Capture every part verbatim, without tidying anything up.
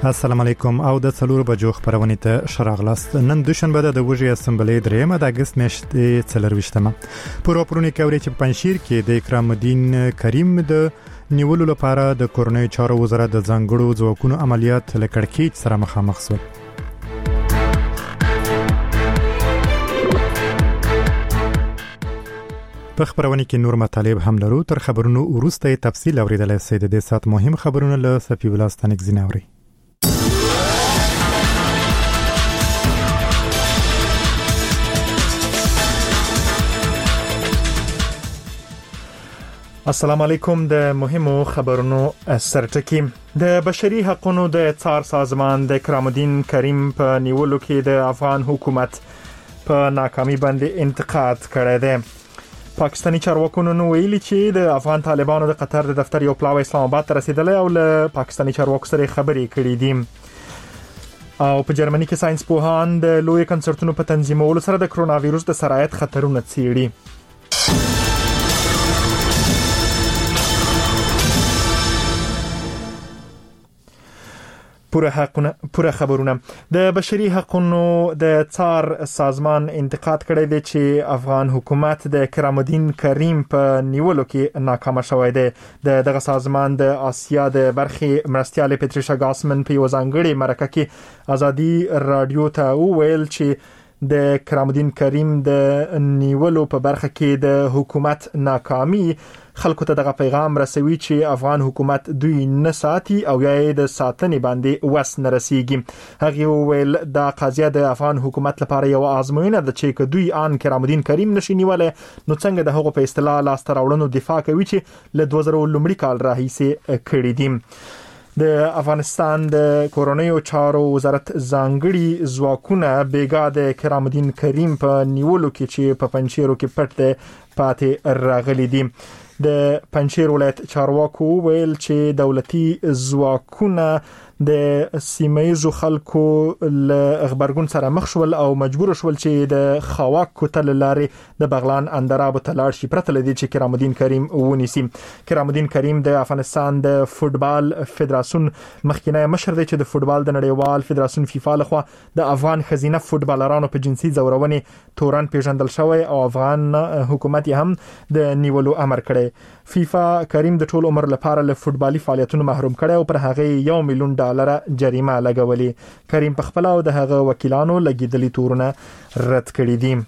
السلام علیکم او د څلور بجو خبرونه ته شراغلاست. نن دوشنبه د وجې اسمبلی درېمه د اگست میاشتې څلرويشتمه پورو پرونی کوي چې پنځشیر کې د اکرام الدین کریم د نیولو لپاره د کورنۍ چارو وزارت د ځانګړو ځواکونو عملیات لکړکیچ سره مخامخ شول. په خبرونه کې نور مطالب هم لرو. تر خبرونو وروسته تفصیل اوریدل سي. د دې سات مهم خبرونه له صفي ولاستانک زیناوري. السلام علیکم. د مهمو خبرونو سرټکی. د بشري حقوقو د څار سازمان د اکرام الدین کریم په نیولو کې د افغان حکومت په ناکامي باندې انتقاد کړی دی. پاکستاني چارواکو نن ویلي چې د افغان طالبانو د قطر د دفتر یو پلاوی اسلام آباد ته رسیدلی او له پاکستاني چارواکو سره خبرې کړې دي. او په جرمني کې ساينس پوهان د لوی کنسرتونو په تنظیمولو سره د کرونا وایروس د سرایت خطرونه څیړي. پوره حقونه پوره خبرونه. د بشري حقوقو د څار سازمان انتقاد کړی دی چې افغان حکومت د اکرام الدین کریم په نیولو کې ناکام شوی دی. د دغه سازمان د آسیا د برخې مرستيال پټریشا ګاسمن په وزنګړي مرکه کې ازادي رادیو ته ویل چې د اکرام الدین کریم د نیولو په برخه کې د حکومت ناکامي خلکو ته دغه پیغام رسوي چې افغان حکومت دوی نه ساتي او یا د ساتنې باندې وس نه رسیږي. هغه ویل دا قضیه د افغان حکومت لپاره یو آزموینه ده چې کدوې ان کرام الدین کریم نشي نیولای نو څنګه د هغو په اصطلاح لاس تر راوړنو دفاع کوي چې له دوه زره لومړي کال راهیسې کړی دي. د افغانستان د کورونیو چارو وزارت ځانګړي ځواکونه بیګا د کرام الدین کریم په نیولو کې چې په پنځشیرو کې پټ پاتې راغلي دي. د پنځشیر ولایت چارواکو ویل چې دولتي ځواکونه د سیمایزو خلکو له خبرګون سره مخ شول او مجبور شول چې د خواک کوتل لارې د بغلان اندراب ته لاړ شي پرته لدی چې کرام الدین کریم ونیسي. کرام الدین کریم د افغانستان د فوتبال فدراسیون مخکینی مشر دی چې د فوتبال د نړیوال فدراسیون فیفا لخوا د افغان خزینه فوتبالرانو په جنسي ځورونې تورن پیژندل شوی او افغان حکومت هم د نیولو امر کړی. فیفا کریم د ټول عمر لپاره له فوتبالي فعالیتونو محروم کړي او پر هغه یو میلیون ډالر جریمه لګولې. کریم په خپل او د هغه وکیلانو لګیدلي تورونه رد کړي دي.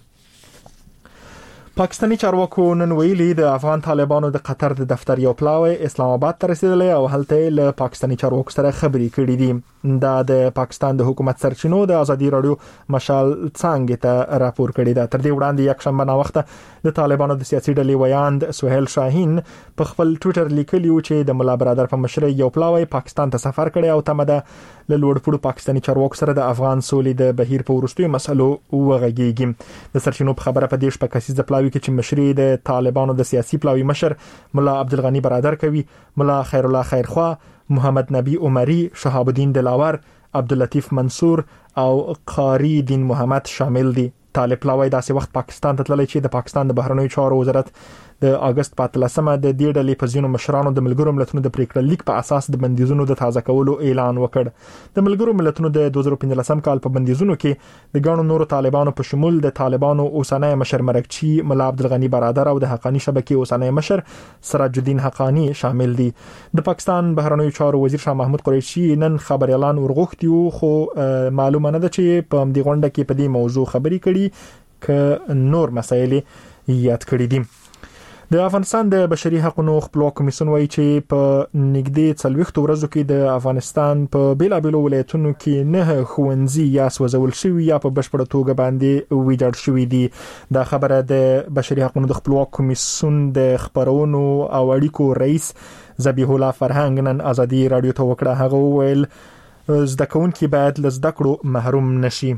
پاکستاني چارواکو نن ویلي د افغان طالبانو د قطر د دفتر یو پلاوی اسلام آباد ته رسیدلی او هلته له پاکستاني چارواکو سره خبرې کړې دي. دا د پاکستان د حکومت سرچینو د ازادي رادیو مشال څنګه ته راپور کړی دا. تر دې وړاندې یک شنبه نا وخت د طالبانو د سیاسي ډلې ویاند سہیل شاهین په خپل ټوئیټر لیکلی و چې د مولا برادر په مشرۍ یو پلاوی پاکستان ته سفر کړی او تمه ده له لوړپوړو پاکستاني چارواکو سره د افغان سولې د بهیر په وروستیو مسلو وغږیږي. د سرچینو په خبره په دیش په کسیز پلاوی کې چې مشري د طالبانو د سیاسي پلاوی مشر مولا عبدالغنی برادر کوي، مولا خیر الله خیرخوا، محمد نبی عمری، شهاب الدین دلاور، عبداللطیف منصور او قاری دین محمد شامل دي. طالب پلاوی داسې وخت پاکستان ته تللی چې د پاکستان د بهرنیو چارو وزارت د اگست په اتلسمه د دې ډلې په ځینو مشرانو د ملګرو ملتونو د پریکړه لیک په اساس د بندیزونو د تازه کولو اعلان وکړ. د ملګرو ملتونو د دوه زره پنځلسم کال په بندیزونو کې د ګڼو نورو طالبانو په شمول د طالبانو اوسنۍ مشر مرکچی مولا عبدالغنی برادر او د حقانی شبکې اوسنۍ مشر سراج الدین حقانی شامل دي. د پاکستان بهرنیو چارو وزیر شاه محمود قریشي نن خبر اعلان ورغوښتیو خو معلومه نه ده چې په دې غونډه کې په دې موضوع خبرې کړي ک نور مسایل یاد کړی دي. د افغانستان د بشري حقوقو خپلواک کمیسیون وایي چې په نږدې څلوېښت ورځو کې د افغانستان په بیلابېلو ولایتونو کې نه ښوونځي یا سوځول شوي یا په بشپړه توګه باندې ویجاړ شوي دي. دا خبره د بشري حقوقو د خپلواک کمیسیون د خبرونو او اړیکو رئیس ذبیح الله فرهنګ نن ازادي رادیو ته وکړه. هغه ویل زده کوونکي باید له زده کړو محروم نشي.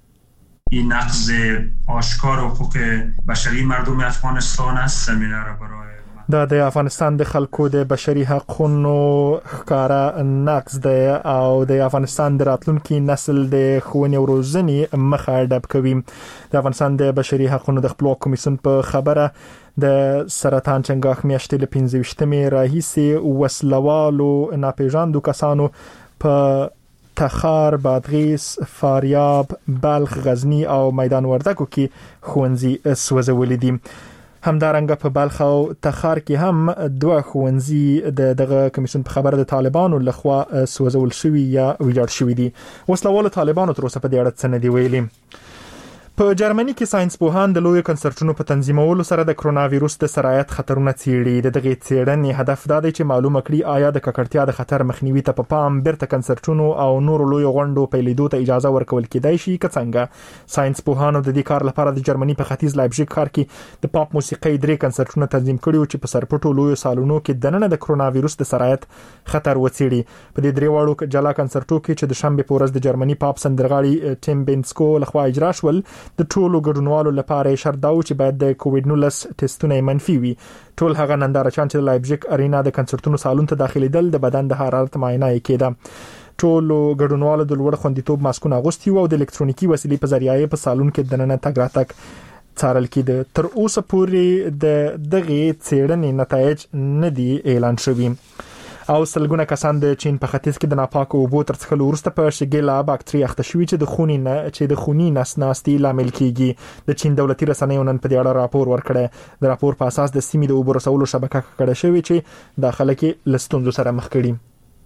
این نقض آشکار حقوق بشری مردم افغانستان است. زمینه را برای دا د افغانستان د خلکو د بشري حقوقو ښکارا نقض دی او د افغانستان د راتلونکي نسل د ښوونې او روزنې مخه ډب کوي. د افغانستان د بشري حقوقو د خپلواک کمیسیون په خبره د سرطان چنګاښ میاشتې له پنځه ویشتمې راهیسې وسلوالو ناپېژاندو کسانو په تخار، بادغیس، فاریاب، بلخ، غزنی او میدان وردګو کې ښوونځي سوځولې دي. همدارنګه په بلخ او تخار کې هم دوه ښوونځي د دغه کمیسیون په خبره د طالبانو لخوا سوځول شوي یا ویجاړ شوي دي. وسلوال طالبانو تر اوسه په دې اړه څه نه دی ویلي. په جرمني کې ساينس پوهان د لوی کنسرټونو په تنظیمولو سره د کرونا وایروس د سرایت خطرونه څیړي. د دغه څیړنې هدف دا دی چې معلومه کړي آیا د ککړتیا د خطر مخنیوي ته په پام بیرته کنسرټونو او نور لوی غونډو پیلېدو ته اجازه ورکول کېدای شي که څنګه. ساينس پوهانو د دې کار لپاره د جرمني په ختیځ لایپزیګ ښار کې د پاپ موسیقي درې کنسرټونه تنظیم کړي چې په سرپټو لوی سالونو کې دننه د کرونا وایروس د سرایت خطر وڅیړي. په دې درې واړو جلا کنسرټو کې چې د شنبه په ورځ د جرمني پاپ سندرغاړي ټیم بینسکو لخوا اجرا شول، د ټولو ګډونوالو لپاره شرط دا و چې باید د کووډ نولس ټیسټونه منفي وي. ټول هغه نندارچیان چې د لایپزیګ ارینا د کنسرټونو سالون ته داخليدل د بدن د حرارت معاینه کېده. ټولو ګډونوالو د لوړ خوندیتوب ماسکونه اغوستي او د الکترونیکي وسیلې په ذریعه په سالون کې دننه تګ راتګ څارل کېده. تر اوسه پورې د دغه څېړنې نتایج نه دي اعلان شوي. او سلګونه کسان د چین په ختیځ کې د ناپاکو اوبو تر څښلو وروسته په شګیلا باکتریا اخته شوي چې د خوني نه چې د خوني نسناستي لامل کیږي. د چین دولتي رسنیو نن په دې اړه راپور ورکړی. د راپور په اساس د سیمې د اوبو رسولو شبکه کړه شوې چې داخله کې لستونزو سره مخ کړي.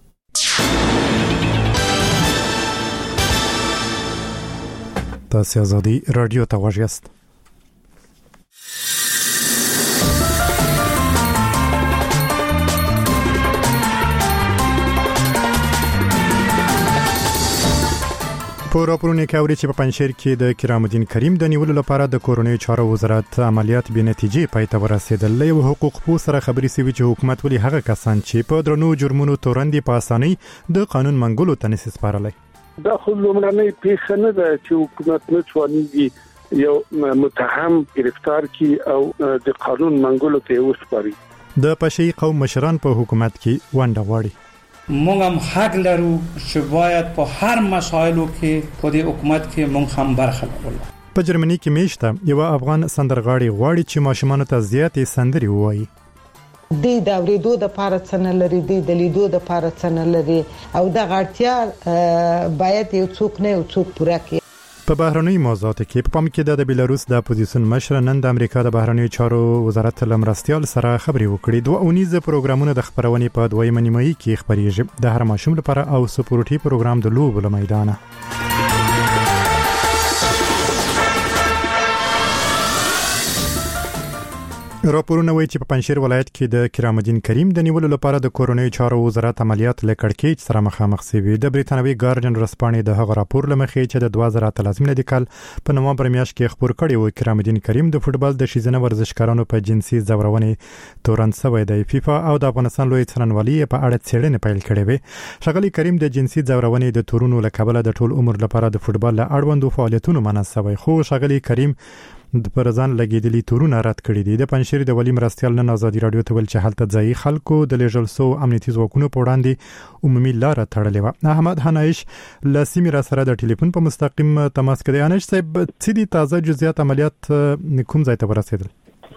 تاسو آزادی رادیو ته واژست. په راپورونه کې اوري چې په پنځشیر کې د کرام الدین کریم د نیولو لپاره د کورونی چارو وزارت عملیات به نتیجې پای ته ورسېدل. له حقوق پو سره خبري سوي چې حکومت ولې هغه کسان چې په درنو جرمونو تورندې په اسانۍ د قانون منګولو ته نسي سپارلای. دا خو لومړنۍ پیښه نه ده چې حکومت نه توانېږي یو متهم گرفتار کی او د قانون منګولو ته وسپاري. د پشي قوم مشران په حکومت کې ونډه غواړي. مونږ هم حق لرو چې باید په هر مسایلو کې په دې حکومت کې مونږ هم برخه واخلو. په جرمني کې میشته یو افغان سندرغاړي غواړي چې ماشومان ته زیاتې سندري ووایي. د داوریدو د پاره څنګه لري د لیدو د پاره څنګه لري او د غړتیا باید یو څوک نه یو څوک پوره کړي. په بهرنی موضوعاتو کې په پام کې د بیلاروس د اپوزیسیون مشر نن د امریکا د بهرنی چارو وزارت لمرستيال سره خبري وکړي. دوه اونیزه پروګرامونه د خبرونې په دویمه نیمایي کې خبريږي. د هر ماشوم لپاره او سپورټي پروګرام د لوبو له میدانه. راپورونه وایي چې په پنځشیر ولایت کې د کرام الدین کریم د نیولو لپاره د کورونی چارو وزارت عملیات لکړکېچ سره مخامخ شوي. د بریتانوي ګارډین رسپانې د هغه راپور لمخې چې د دوه زره اتلس ملي کال په نومبر میاشت کې خبر کړی و کرام الدین کریم د فوتبال د شیزنه ورزشکارانو په جنسي ځورونې تورن سوی د فیفا او د افغانستان لوی څارنوالۍ په اړه څېړنه پیل کړې وه. ښاغلي کریم د جنسي ځورونې د تورونو له کبله د ټول عمر لپاره د فوتبال له اړوندو فعالیتونو منع شوی. خو ښاغلي کریم د پرزان لګیدلي تورونه رد کړی دي. د پنځشیر د ولی مرستيال نن آزادي رادیو ته ول چې حالت ځای خلکو د لېجل سو امنیتي ځواکونو په وړاندې عمومي لار تړلې و. احمد حنایش لاسمی را سره د ټلیفون په مستقیم تماس کې دی. انش صاحب څه دي تازه جزئیات عملیات کوم ځای ته ورسېدل؟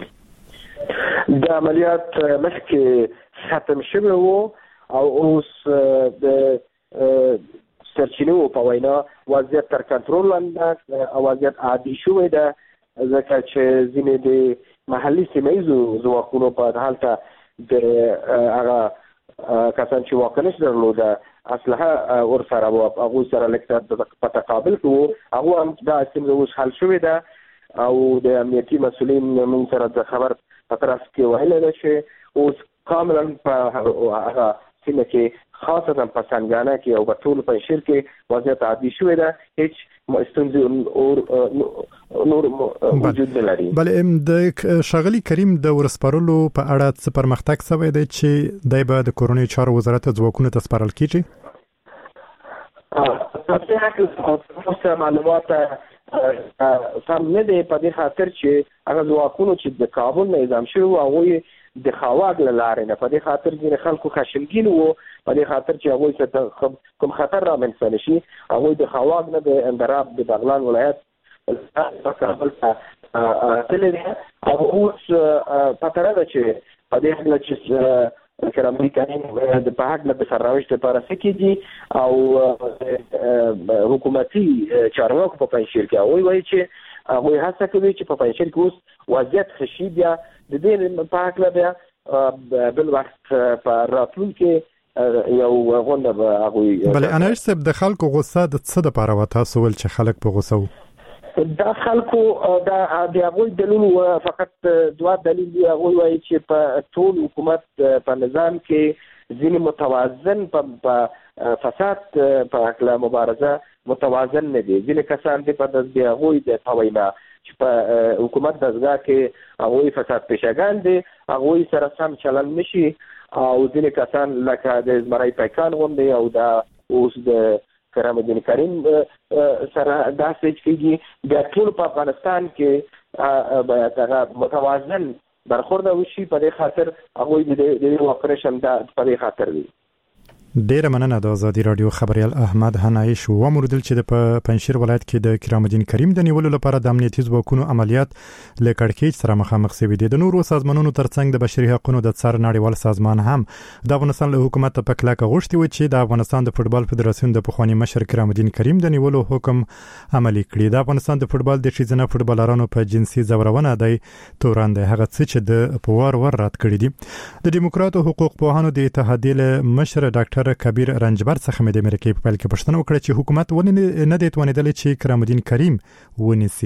د عملیات مخکې ختم شوی وو او اوس د سرچینو په وینا وضعیت تر کنټرول لاندې او وضعیت عادي شوی ده، ځکه چې ځینې د محلي سیمایزو ځواکونو په حالت د هغه کسان چې واکنش درلوده اسلحه ورسره وو هغه سره لکه په تقابل کې هغه هم دا ستونزه اوس حل شوې ده او د امنیتي مسولین موږ سره د خبر په طرف کې ویل ده چې اوس کاملا په هغه سیمه کې خاصه په څنګه کې او په ټول پنځشیر کې وضعیت عادي شوې ده، هیڅ ستونزې نور موجود نه لري. بلې د ښاغلي کریم د ورسپارلو په اړه څه پرمختګ شوی دی چې دای به د کورونی چارو وزارت ځواکونو ته سپارل کیږي؟ تاسو معلومات سم نه دی په دې خاطر چې هغه ځواکونو چې د کابل نه اعزام شوي هغه د خواګ لاره نه په دې خاطر چې خلکو خشمګین وو، په دې خاطر چې هغه څه کوم خطر را منځ نشي هغه د خواګ نه د اندراب د بغلان ولایت په کابل ته تللی او اوس پاتره ده چې په دې حال چې کرامدین کریم د په حق نه سرنوشت لپاره څه کېږي او حکومتي چارواکو په پنځشیر کې هغوی وایي چې هغوی هڅه کوي چې په پنځشیر کې اوس وضعیت ښه شي، بیا د دې په هکله بیا بل وخت په راتلونکي یو غونډه به هغوی بله. انایش صاحب د خلکو غوسه د څه دپاره وه؟ تاسو ویل چې خلک په غوسه وو. دا خلکو دا د هغوی دلیل فقط دوه دلیل دی. هغوی وایي چې په ټول حکومت په نظام کې ځینې متوازن په فساد په هکله مبارزه متوازن نه دي. ځینې کسان دي په د هغوی د په وینا چې په حکومت دستګاه کې هغوی فساد پیشهګان دي، هغوی سره سم چلند نشي، او ځینې کسان لکه د زمري پیکان غوندې او دا اوس د کرامدین کریم سره داسې کېږي. بیا ټول په افغانستان کې باید هغه متوازن برخورد وشي. په دې خاطر هغوی د دې اپریشن دا په دې خاطر دی. ډیره مننه. د ازادي رادیو خبريال احمد هنایش و موردل چې د پنځشیر ولایت کې د کرامدین کریم د نیولو لپاره د امنیتي ځواکونو عملیات له کړکېچ سره مخامخ شوي دي. د نورو سازمانونو ترڅنګ د بشري حقوقو د څار نړیوال سازمان هم د افغانستان له حکومت په کلکه غوښتي و چې د افغانستان د فوټبال فدراسیون د پخوانی مشر کرامدین کریم د نیولو حکم عملي کړي. د افغانستان د فوټبال د ښځینه فوټبالرانو په جنسي ځورونه دی توران دی هغه څه چې د پوار ور رات کړی دي. د دیموکراتو حقوق پوهانو د اتحادیې مشر ډاکټر کبیر رنجبر څخه مې د امریکای په پیل کې پوښتنه وکړه چې حکومت ولې نه دی توانیدلی چې کرامدین کریم ونیسي.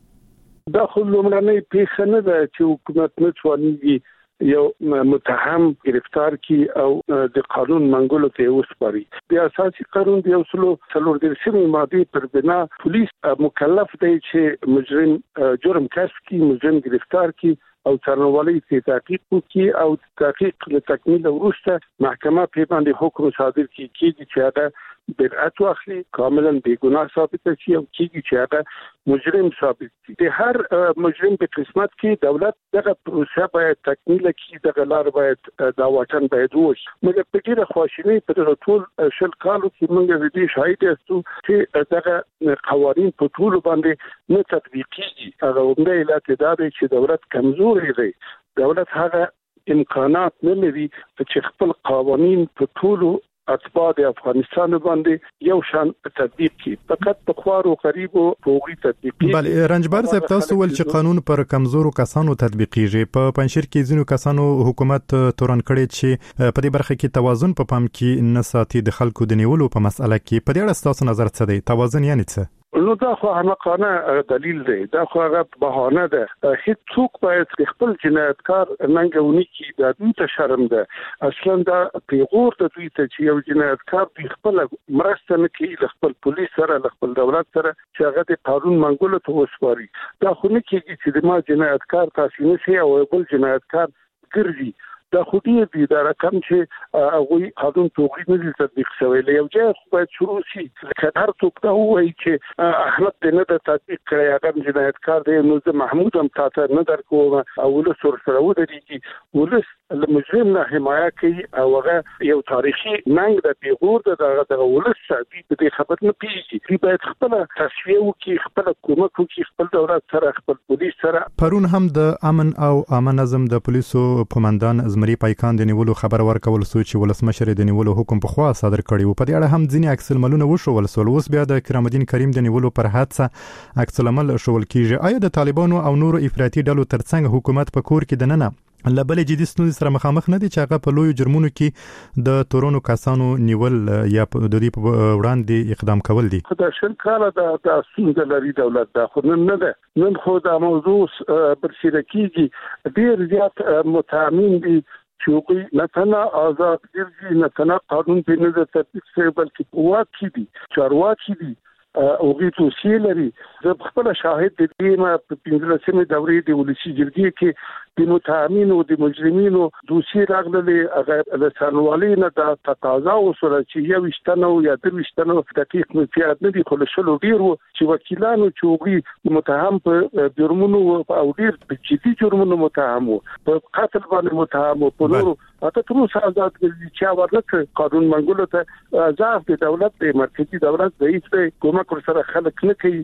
دا خو لومړنۍ پیښه نه ده چې حکومت نه توانیږي یو متهم گرفتار کی او د قانون منګولو ته وسپاري. د اساسي قانون د اصولو څلور درسمه ماده پر بنا پولیس مکلف دی چې مجرم جرم کشف کی، مجرم گرفتار کی او څارنوالۍ ته تحقیق وکړي او تحقیق له تکمیل وروسته محکمه په باندې حکم صادر کړي چې هغه برئت واخلي، کاملا بیګناه ثابت شي او کیږي چې هغه مجرم ثابت شي. د هر مجرم په قسمت کې دولت دغه پروسه باید تکمیل کړي، دغه لار باید دا واټن باید وشي. موږ په ډیره خواشینۍ په ټول شل کالو کې موږ د دې شاهد یاستو چې دغه قوانین په ټول باندې نه تطبیقېږي. هغه عمده علت دا دی چې دولت کمزوري دی. دولت هغه امکانات نه لري چې خپل قوانین په ټول اتباع د افغانستان باندې یو شان تطبیق کړي. فقط په خوارو غریبو فوقي تطبیق کړي. بل رنجبر صاحب تاسو ول چې قانون پر کمزورو کسانو تطبیقیږي. په پنځشیر کې ځینو کسانو حکومت تورن کړي چې په دې برخه کې توازن په پام کې نه ساتي د خلکو د نیولو په مسأله کې. په دې اړه تاسو نظر څه دی؟ توازن یعنی څه؟ نو دا خو حماقانه دلیل دی، دا خو هغه بهانه ده. هیڅ څوک باید خپل جنایتکار ننګونی کی دا دوی ته شرم ده. اصلا دا پیغور د دوی ته چې یو جنایتکار خپل مرسته نه کوي خپل پولیس سره خپل دولت سره چې هغه د قانون منګولو ته وسپاري. دا خو نه کیږي چې د ما جنایتکار تاسو نه سي او بل جنایتکار ګرځي. دا خو دې دي دا رقم چې هغه قانون توغی نه دي تطبیق شوی. له یو ځای خو باید شروع شي. هر څوک دا وایي چې احمد دې نه د تطبیق کړی، هغه جنایتکار دی، نو زه محمود هم تاسو نه درکوم او له سر سره ودرېږي. ولس له مجرم نه حمایت کوي او هغه یو تاریخي ننګ د پیغور د دغه ولس ساتي. دې خبر نه پیږي. دې باید خپل تصفیه وکړي، خپل کومک وکړي، خپل دولت سره خپل پولیس سره. پرون هم د امن او امن نظم د پولیسو قومندان زمري پایکان د نیولو خبر ورکول سو چې ولسمشر د نیولو حکم په خوا صادر کړی و. په دې اړه هم ځینې عکس العملونه وشول سول. اوس بیا د کرامدین کریم د نیولو پر حادثه عکس العمل شول کیږي. آیا د طالبانو او نورو افراطي ډلو ترڅنګ حکومت په کور کې د ننه لبل جدي ستونزې سره مخامخ نه دي چې هغه په لوی جرمونو کې د تورونو کسانو نیول یا د دې په وړاندې اقدام کول دي؟ خدای شل کاله د ستونزې لري دولت. دا خو نه ده. نن خو دا موضوع برسېره کیږي. ډېر زیات متهمین دي چې هغوی نه تنها آزاد ګرځي، نه تنها قانون پرې نه دی تطبیق شوی، بلکې په واک کې دي، چارواکي دي، هغوی توصیې لري. زه خپله شاهد د دې یم. په پنځلسمې دورې د ولسي جرګې کې د متهمینو د مجرمینو دوسیې راغللې. هغه له څارنوالۍ نه دا تقاضا وشوله چې یوویشت تنه یا درویشت تنه دقیق مې په یاد نه دي، خو له شلو ډېر وو چې وکیلانو چې هغوی متهم په جرمونو او ډېر په جدي جرمونو متهم وو، په قتل باندې متهم وو، په نورو اته تر اوسه آزاد ګرځي. چې ورنکړ قانون منګولو ته ضعف د دولت د مرکزي دولت ضعیف دی، کومک ورسره خلک نه کوي.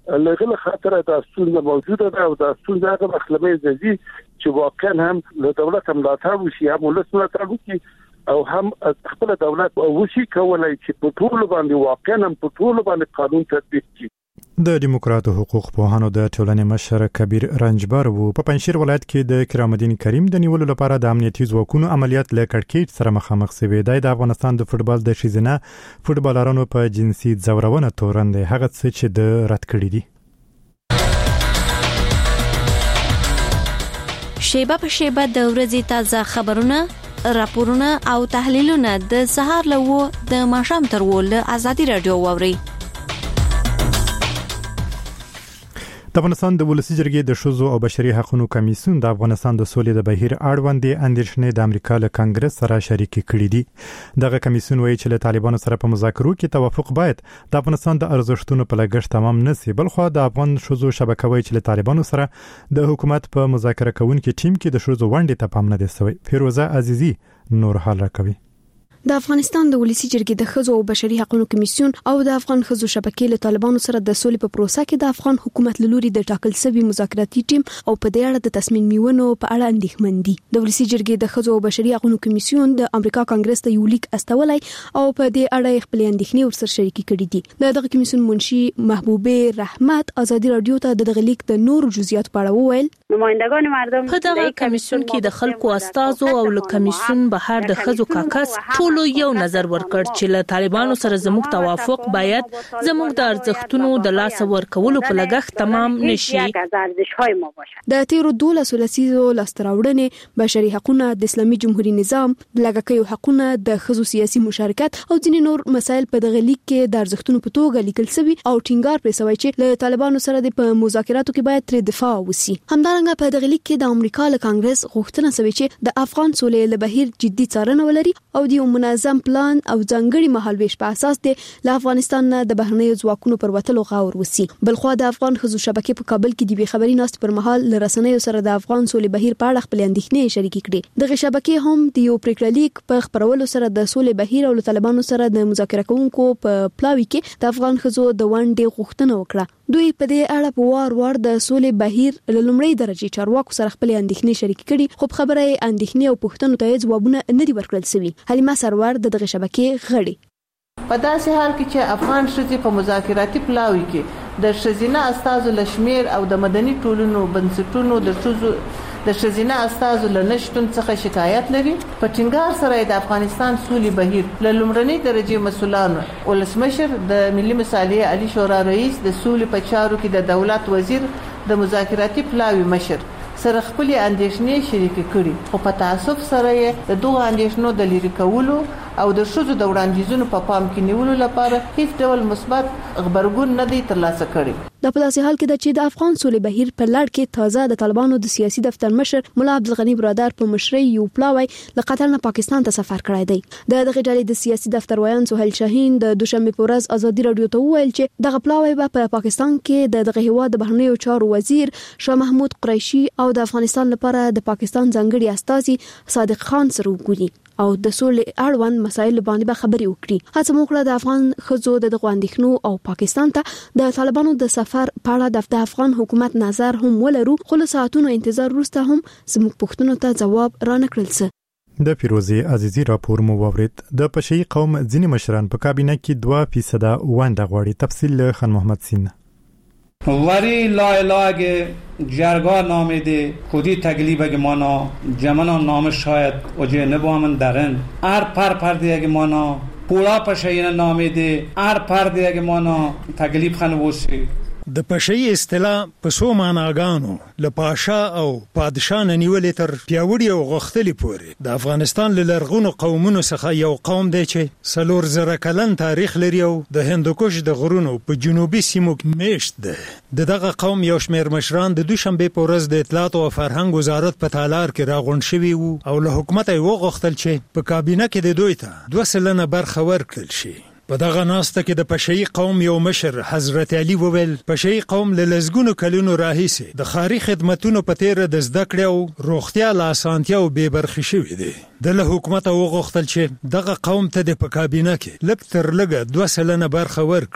لغه خاطر د ستونزه موجوده ده او د ستونزه هغه مخلبه ځي چې واقعا هم له دولت ملاتړ وشي هم ولس ملاتړ وکړي او هم خپل دولت وشي کولای چې په ټول باندې واقعا هم په ټول باندې قانون تطبیق کړي. د دیموکراتو حقوق پوهانو د ټولنې مشر کبیر رنجبر وو په پنځشیر ولایت کې د کرام الدین کریم د نیولو لپاره د امنیتي ځواکونو عملیات له کړکېچ سره مخامخ شوی دی. د افغانستان د فوتبال د ښځینه فوتبالرانو په جنسي ځورونه تورن دی هغه څه چې د رد کړی دي. شیبه په شیبه د ورځې تازه خبرونه، راپورونه او تحلیلونه د سهار له و د ماښام تر و له ازادي رادیو واوري. د افغانستان د ولسی جرګې د ښځو او بشري حقوقو کمیسیون د افغانستان د سولې د بهیر اړوند اندېښنې د امریکا له کانګرس سره شریک کړي دي. دغه کمیسیون وایي چې له طالبانو سره په مذاکرو کې توافق باید د افغانستان د ارزښتونو په لګښت تمام نشي، بلخو د افغان ښځو شبکه وایي چې له طالبانو سره د حکومت په مذاکره کوونکو ټیم کې د ښځو ونډې ته پام نه دی شوی. فیروزه عزیزی نور حال راکوي. د افغانستان د ولسی جرګې د ښځو او بشري حقوقو کمیسیون او د افغان ښځو شبکې له طالبانو سره د سولې په پروسه کې د افغان حکومت لوري د ټاکل شوی مذاکراتي ټیم او په دې اړه د تصمیم نیونو په اړه اندېښمن دي. د ولسی جرګې د ښځو او بشري حقوقو کمیسیون د امریکا کانګرس ته یو لیک استولای او په دې اړه خپل اندېښنې ورسره شریک کړي دي. د دغه کمیسیون منشي محبوبه رحمت ازادي رادیو ته د دغه لیک د نور جزئیات په اړه وویل. نمائندگان مردم په دغه کمیسیون کې د خلکو استازو او له کمیسیون بهر د ښځو کاکس ټول یو نظر ورکړ چې له طالبانو سره زموږ توافق باید زموږ د ارزښتونو د لاس ورکولو په لګښت تمام نشي. د تیرو دولسو لسیزو لاستراوړنې بشري حقوقونه، د اسلامي جمهوریت نظام، لږکیو حقوقونه، د ښځو سیاسي مشارکت او ځینې نور مسایل په دغه لیک کې د ارزښتونو په توګه لیکل شوی او ټینګار پرې شوی چې له طالبانو سره د په مذاکراتو کې باید تر دفاع وسی. همدارنګه په دغه لیک کې د امریکا له کانګرس غوښتنه شوی چې د افغان سولې له بهیر جدي څارنه ولري او د یو منظم پلان او ځانګړي مهالويش په اساس د افغانستان نه د بهرنیو ځواکونو پر وټلو غور وسی. بلخو د افغان ښځو شبکې په کابل کې د بي خبري ناست پر مهال ل رسنیو سره د افغان سولې بهیر په اړه خپل اندېښنې شریک کړي. دغه شبکې هم د یو پریکړه لیک په خبرولو سره د سولې بهیر او طالبانو سره د مذاکره کوونکو په پلاوي کې د افغان ښځو د ونډې غوښتنه وکړه. دوی په دې اړه په وار وار د سولې بهیر له لومړۍ درجه چارواکو سره خپل اندېښنې شریک کړي، خو خبره اندېښنې او پوښتنو ته ځوابونه نه دی ورکړل شوی. حلیمه سرور د دغه شبکې غړي. په داسې حال کې چې افغان ښځې په مذاکراتي پلاوي کې د ښځینه استازو لشمیر او د مدني ټولنو بنسټونو د ښځو د ښځینه استازو له نشټون څخه شکایت لري، په ټینګار سره د افغانستان سولې بهیر له لومړنۍ درجه مسولانو ولسمشر د ملي مصالحې علي شورا رئیس د سولې په چارو کې د دولت وزیر د مذاکراتي پلاوي مشر سره خپل اندېښنې شریک کړي، خو په تاسف سره یې د دوه اندېښنو د لری کولو او د ښځو د وړاندیزونو په پام کې نیولو لپاره هیڅ ډول مثبت خبرګون نه دی ترلاسه کړی. د په داسې حال کې د چې د افغان سولې بهیر په لړ کې تازه د طالبانو د سیاسي دفتر مشر مولا عبدالغنی برادر په مشرۍ یو پلاوی له قطر نه پاکستان ته سفر کړی دی. د دغه ډلې د سیاسي دفتر ویان سهیل شاهین د دوشنبه په ورځ ازادي رادیو ته وویل چې دغه پلاوی به په پاکستان کې د دغه هیواد د بهرنیو چارو وزیر شاه محمود قریشي او د افغانستان لپاره د پاکستان ځانګړي استازي صادق خان سره وګوري او د سولې اړوند مسایل باندې به خبرې وکړي. هڅه وکړه د افغان ښځو د دغه اندېښنو او پاکستان ته د طالبانو د سفر په اړه د افغان حکومت نظر هم ولرو، خو له ساعتونو انتظار وروسته هم زموږ پوښتنو ته جواب را نه کړل څه. د فیروزي عزیزی راپور مو واورید. د پشي قوم ځینې مشران په کابینه کې دوه فیصد ونډه غواړي. تفصیل له خان محمد سین. وری لا علاج جرگاه نامیده خودی تکلیف اگه مانا جمعنا نام شاید اوجه نبامن درن ار پر پرده اگه مانا پولا پشهین نامیده ار پرده اگه مانا تکلیف خنووسی د پشي اصطلاح په سو معناګانو له پاشا او پادشاه نیولې تر پیاوړي او غختلي پورې د افغانستان له لرغونو قومونو څخه یو قوم دی چې سلور زره کلن تاریخ لري او د هندوکش د غرونو په جنوبي سیمو کې میشت ده. د دغه قوم یو شمېر مشران د دوشنبه په ورځ د اطلاعات او فرهنګ وزارت په تالار کې راغونډ شوي وو او له حکومت یې وغوښتل چې په کابینه کې د دوی ته دوه سلنه برخه ورکړل شي. په دغه ناسته کې د پشي قوم یو مشر حضرت علي وویل پشي قوم له لزګونو کلونو راهیسې د خاري خدماتونو په تیر د زده کړې او روغتیا له اسانتیا او بې برخې شوي دي. د له حکومت وغوښتل چې دغه قوم ته د په کابینه کې لږ تر لږه دوه سلنه برخه ورکړي.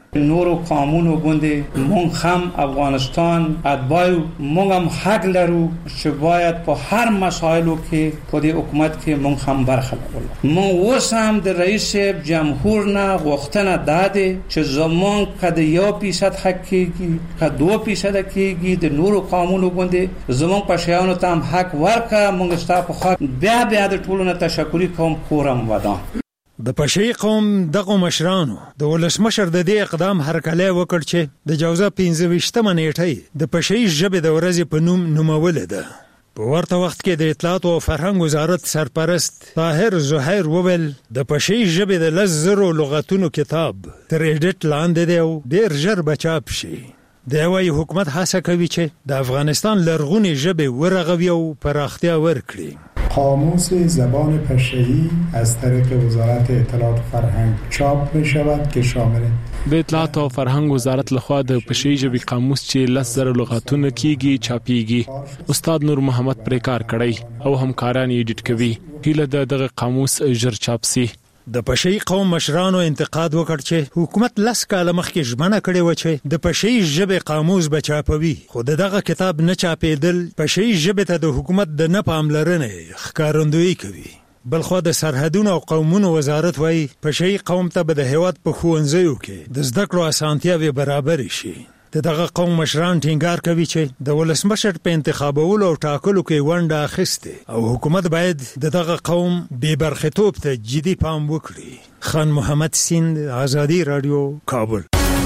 نورو قانونو غوندې مونږ هم افغانستان اتباعو مونږ هم حق لرو چې باید په هر مسایلو کې په دې حکومت کې مونږ هم برخه واخلو. مونږ اوس هم د رئیس جمهور نه غوښتنه داده چې زمونږ کده یو فیصد حق کېږي که دو فیصد کېږي د نورو قانونو غوندې زمونږ په شیانو ته هم حق ورکړه. مونږ ستا په خوا بیا بیا د ټولو نه تشکري کوم کورم ودان. د پشي قوم دغه مشرانو د ولسمشر د دې اقدام هرکلی وکړ چې د جوزا پنځه ویشتمه نیټه د پشي ژبې د ورځې په نوم نومول ده. په ورته وخت کې د اطلاعات او فرهنګ وزارت سرپرست طاهر زهیر وویل د پشي ژبې د لس زرو لغتونو کتاب تر ایډیټ لاندې دی او ډېر ژر به چاپ شي. د وايي حکومت هڅه کوي چې د افغانستان لرغونې ژبې ورغوي او پراختیا ورکړي. قاموس زبان پشه‌ای از طریق وزارت اطلاعات و فرهنگ چاپ می شود که شامل د اطلاعات او فرهنګ وزارت لخوا د پشه‌ای ژبې قاموس چې لس زره لغاتونه کیږي چاپیږي. استاد نور محمد پرې کار کړی او همکاران یې ایډیټ کوي. هیله د دغه قاموس ژر چاپ سي. د پشي قوم مشرانو انتقاد وکړ چې حکومت لس کاله مخکې ژمنه کړې و چې د پشي ژبې قاموس به چاپوي، خو دغه کتاب نه چاپېدل پشي ژبې ته د حکومت د نه پاملرنې ښکارندویي کوي. بلخو د سرحدونو او قومونو وزارت وایي پشي قوم ته به د هیواد په ښوونځیو کې د زده کړو اسانتیاوې برابرې شي. دغه قوم مشران ټینګار کوي چې د ولسمشر په انتخابولو او ټاکلو کې ونډه اخیسته او حکومت باید دغه قوم بې برخطوب ته جدي پام وکړي. خان محمد سیند، آزادی رادیو، کابل.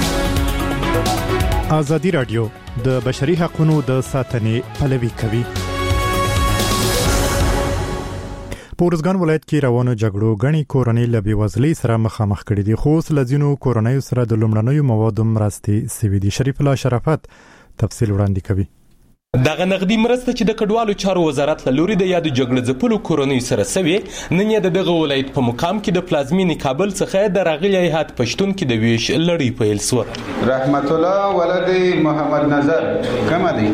آزادی رادیو د بشري حقوقو د ساتنې پلوي کوي. پورزګان ولایت کې روانو جګړو غني کورنۍ له بېوزلۍ سره مخامخ کړي دي، خو لزینو کورنۍ سره د لومړنیو موادو مرستې سوي دي. شریف الله شرافت تفصیل وړاندې کوي. دغه نقدي مرسته چې د کډوالو چارو وزارت له لوري د یاد جګړه ځپلو کورنۍ سره سوي نن یې د دغه ولایت په مقام کې د پلازمینې کابل څخه د راغلي هیات پښتون کې د ویش لړۍ پیل شو. رحمت الله ولد محمد نظر کومه دي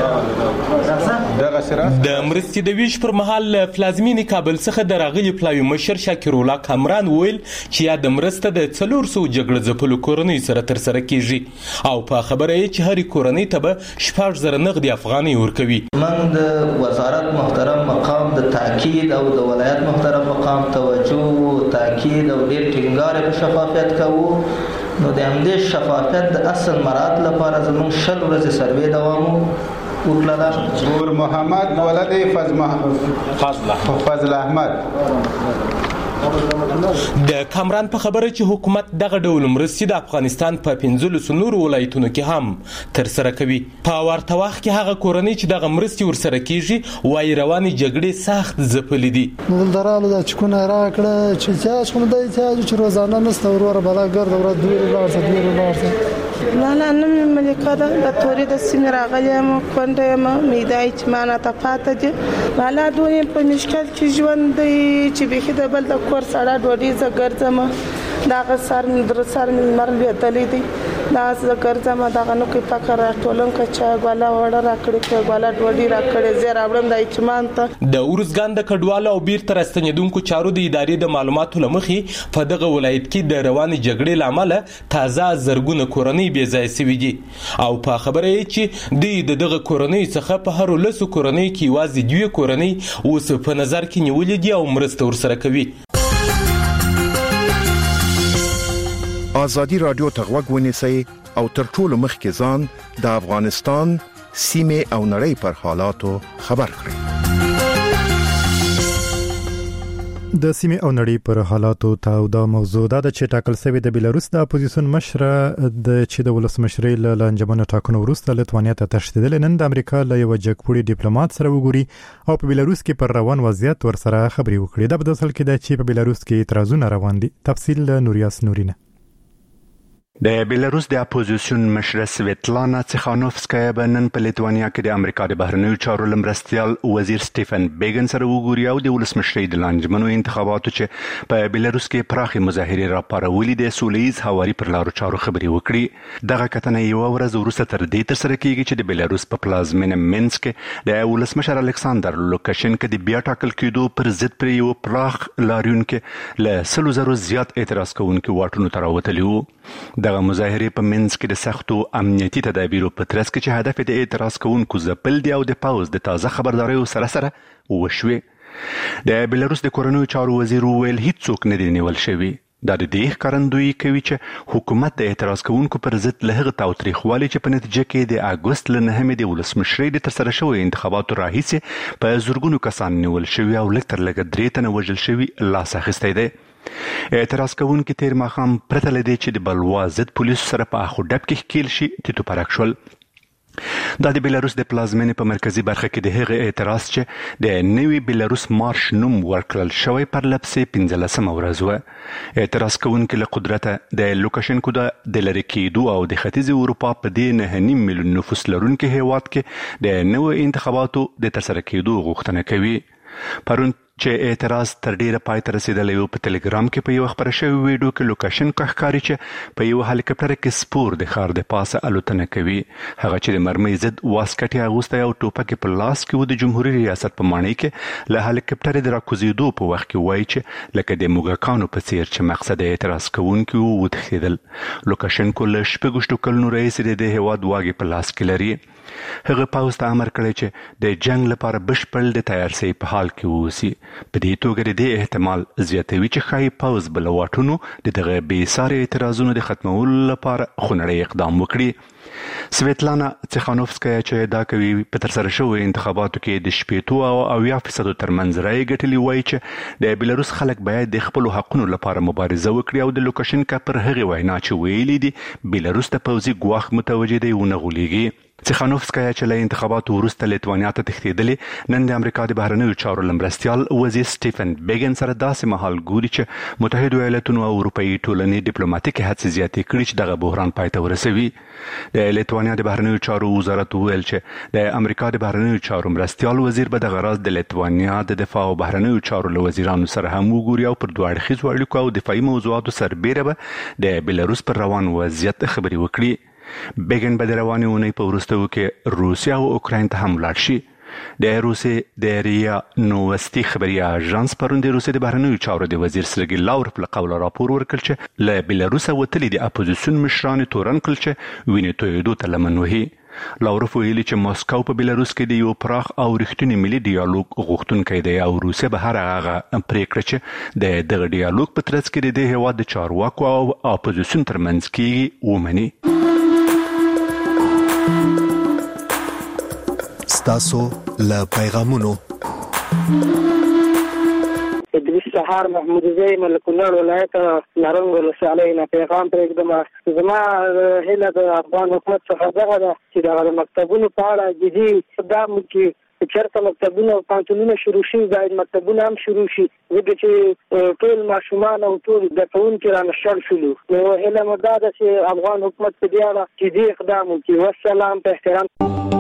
دغه سره د مرستې د ویش پر مهال پلازمینې کابل څخه د راغلي پلاوی مشر شاکر الله کامران ویل چې یاد مرسته د څلور سو جګړه ځپلو کورنۍ سره تر سره کیږي او په خبره یې چې هر کورنۍ ته به شپږ زره نقدي افغاني ورکوي. من د وزارت محترم مقام د تاکید او د ولایت محترم مقام توجه او تاکید او ډیر ټینګار په شفافیت کوو. نو د همدې شفافیت د اصل مراد لپاره زموږ شل ورځې سروې دوام وکړه. نور محمد ولد فضل فضل احمد د کامران په خبره چې حکومت دغه ډول مرستې د افغانستان په پنځلسو نورو ولایتونو کې هم تر سره کوي. په ورته وخت کې هغه کورنۍ چې دغه مرستې ورسره کیږي وايي روانې جګړې سخت ځپلې دي. دلدرالو د چکونه راکړه چې چا کوم د احتیاج چې روزانه نسته ورور بلا ګرد ورځ دوی لارسه دوی لارسه لا لا نم ملکه د تورې د سیمه راغلې مو کونډه ما میدای چې معنا ته پاتې دي بالا دوی په مشکل کې ژوند دی چې به د بل د کور سره ډوډۍ زګرځم دا غسر من در سر من مرل وتلې دي دا زګرځم دا غنو کې فکر ټولم کچا غلا وړه راکړي کې غلا ډوډۍ راکړي زه راوړم د اچمان ته. د اورزګان د کډوالو او بیر تر استنیدونکو چارو د ادارې د معلوماتو لمخې په دغه ولایت کې د رواني جګړې لامل تازه زرګونه کورنۍ بې ځای شوي دي او په خبره یې چې د دغه کورنۍ څخه په هر لسو کورنۍ کې یوازې دوه کورنۍ اوس په نظر کې نیولې دي او مرسته ورسره کوي. آزادی رادیو ته غوږ ونیسئ او تر ټولو مخکې ځان د افغانستان سیمې او نړۍ پر حالاتو خبر کړئ. د سیمه او نړۍ پر حالاتو ته دا موضوع دا چې ټاکل شوی د بیلاروس د اپوزیسیون مشر د چې د ولسمشرۍ له لنجمنو ټاکنو وروسته لټوانیا ته تښتیدل نن د امریکا له یو جګپوړي ډیپلوماټ سره وګوري او په بیلاروس کې پر روان وضعیت ورسره خبري وکړي. دا په اصل کې د چې په بیلاروس کې اعتراضونه روان دي. تفصیل نوریاس نورینه. د بیلاروس د اپوزیسیون مشر سویتلانا تسخانوفسکایا به نن په لیتوانیا کې د امریکا د بهرنیو چارو لمرستیال وزیر سټیفن بیګن سره وګوري او د ولسمشرۍ د لانجمنو انتخاباتو چې په بیلاروس کې پراخي مظاهرې راپارولې د سولهییز هواري پر لارو چارو خبري وکړي. دغه کتنه یو ورځ وروسته تر دې تر سره کیږي چې د بیلاروس په پلازمینه مینسک د ولسمشر الکساندر لوکاشینکو د بیا ټاکل کېدو پر ضد پر یو پراخ لاریون کې له سلو زرو زیات اعتراض کوونکو واټونو ته راوتلي وو. دغه مظاهره په منځ کې د سختو امنیتي تدابیرو په ترڅ کې چې هدف د اعتراض کوونکو ځپل دی او د پاوز د تازه خبرداريو سره سره وشوې. د بلاروس د کورنیو چارو وزیر ویل هیڅوک نه دی نیول شوی. دا د دې ښکارندویي کوي چې حکومت د اعتراض کوونکو پر ضد له هغه تاوتریخوالي چې په نتیجه کې د اګوست له نهمې د ولسمشرۍ د ترسره شویو انتخاباتو راهیسې په زرګونو کسان نیول شوي او لږ تر لږه درې تنه وژل شوي لاس اخیستی دی. اعتراض کوونکي تیر ماښام پرته له دې چې د بلوا ضد پولیسو سره په اخ و ډب کې ښکیل شي تیتو پرک شول. دا د بیلاروس د پلازمینې په مرکزی برخه کې د هغه اعتراض چې د نوي بیلاروس مارش نوم ورکړل شوی پر لپسې پنځلسمه ورځ وه. اعتراض کوونکي له قدرته د لوکاشنکو د لرې کېدو او د ختیځې اروپا په دې نهه نیم میلیون نفوس لرونکي هیواد کې د نوو انتخاباتو د ترسره کېدو غوښتنه کوي. پرون چې اعتراض تر ډیره پای ته رسیدلی و په ټلګرام کې په یو خبره شوی ویډیو کې لوکاشنکو ښکاري چې په یو هلیکاپټر کې سپور د ښار د پاسه الوتنه کوي. هغه چې د مرمۍ ضد واسکټ اغوستی او ټوپک په لاس کې و د جمهوریت ریاست په ماڼۍ کې له هلیکاپټر د راکوزیدو په وخت کې وایي چې لکه د موږکانو په څیر چې مقصد اعتراض کوونکي وتښتېدل. لوکاشنکو له شپږو شپږو کلونو راهیسې د دې هیواد واګې په لاس کې لري. هغه پاوز ته امر کړی چې د جنگ لپاره بشپړ د تیارسۍ په حال کې ووسی. په دې توګه د دې احتمال زیاتوي چې ښایي پاوز بل واټونو د دغه بې ساري اعتراضونو د ختمولو لپاره خونړی اقدام وکړي. سویتلانا تسخانوفسکایا چې ادعا کوي په ترسره شویو انتخاباتو کې د شپېتو او اویا فیصدو ترمنځ رایې ګټلې وایي چې د بیلاروس خلک باید د خپلو حقونو لپاره مبارزه وکړي او د لوکاشنکا پر هغې وینا چې ویلي دي بیلاروس ته پوځي ګواښ متوجه دی ونه غولېږي. تسخانوفسکایا چې له انتخاباتو وروسته لیتوانیا ته تښتېدلې نن د امریکا د بهرنیو چارو له مرستیال وزیر سټیفن بیګن سره داسې مهال ګوري چې متحدو ایالتونو او اروپایي ټولنې ډیپلوماټیکې هڅې زیاتې کړي چې دغه بحران پای ته ورسوي. د لیتوانیا د بهرنیو چارو وزارت وویل چې د امریکا د بهرنیو چارو مرستیال وزیر به دغه راز د لیتوانیا د دفاع او بهرنیو چارو له وزیرانو سره هم وګوري او پر دوه اړخیزو اړیکو او دفاعي موضوعاتو سربیره به د بیلاروس پر روان وضعیت خبرې وکړي. بیګن به د روانې اونۍ په وروستیو کې روسیه او اوکراین ته هم لاړ شي. د روسیې د ریا نووستي خبري اژانس پرون د روسیې د بهرنیو چارو د وزیر سرګي لاوروف له قوله راپور ورکړ چې له بیلاروسه وتلي د اپوزیسیون مشران تورن کړل چې وینې تویېدو ته لمن وهي. لاوروف ویلي چې ماسکو په بیلاروس کې د یو پراخ او رښتینی ملي ډیالوګ غوښتونکی دی او روسیه به هر هغه پریکړه چې د دغه ډیالوګ په ترڅ کې د دې هیواد د چارواکو او اپوزیسیون ترمنځ کېږي ومني. ستاسو له پیغامونو ادریس سهار محمود زئی ملکونړ ولایت نارنګ ولسوالۍ نه پیغام پرېږدم. زما هیله د افغان حکومت څخه دغه ده چې د مکتبونو په اړه جدي اقدام وکړي. چېرته مکتبونه او پوهنتونونه شروع شي باید مکتبونه هم شروع شي ځکه چې ټول ماشومان او ټول زده کوونکي رانشړ شولو. نو هیله مو دا ده چې افغان حکومت په دې اړه جدي اقدام وکړي. والسلام په احترام.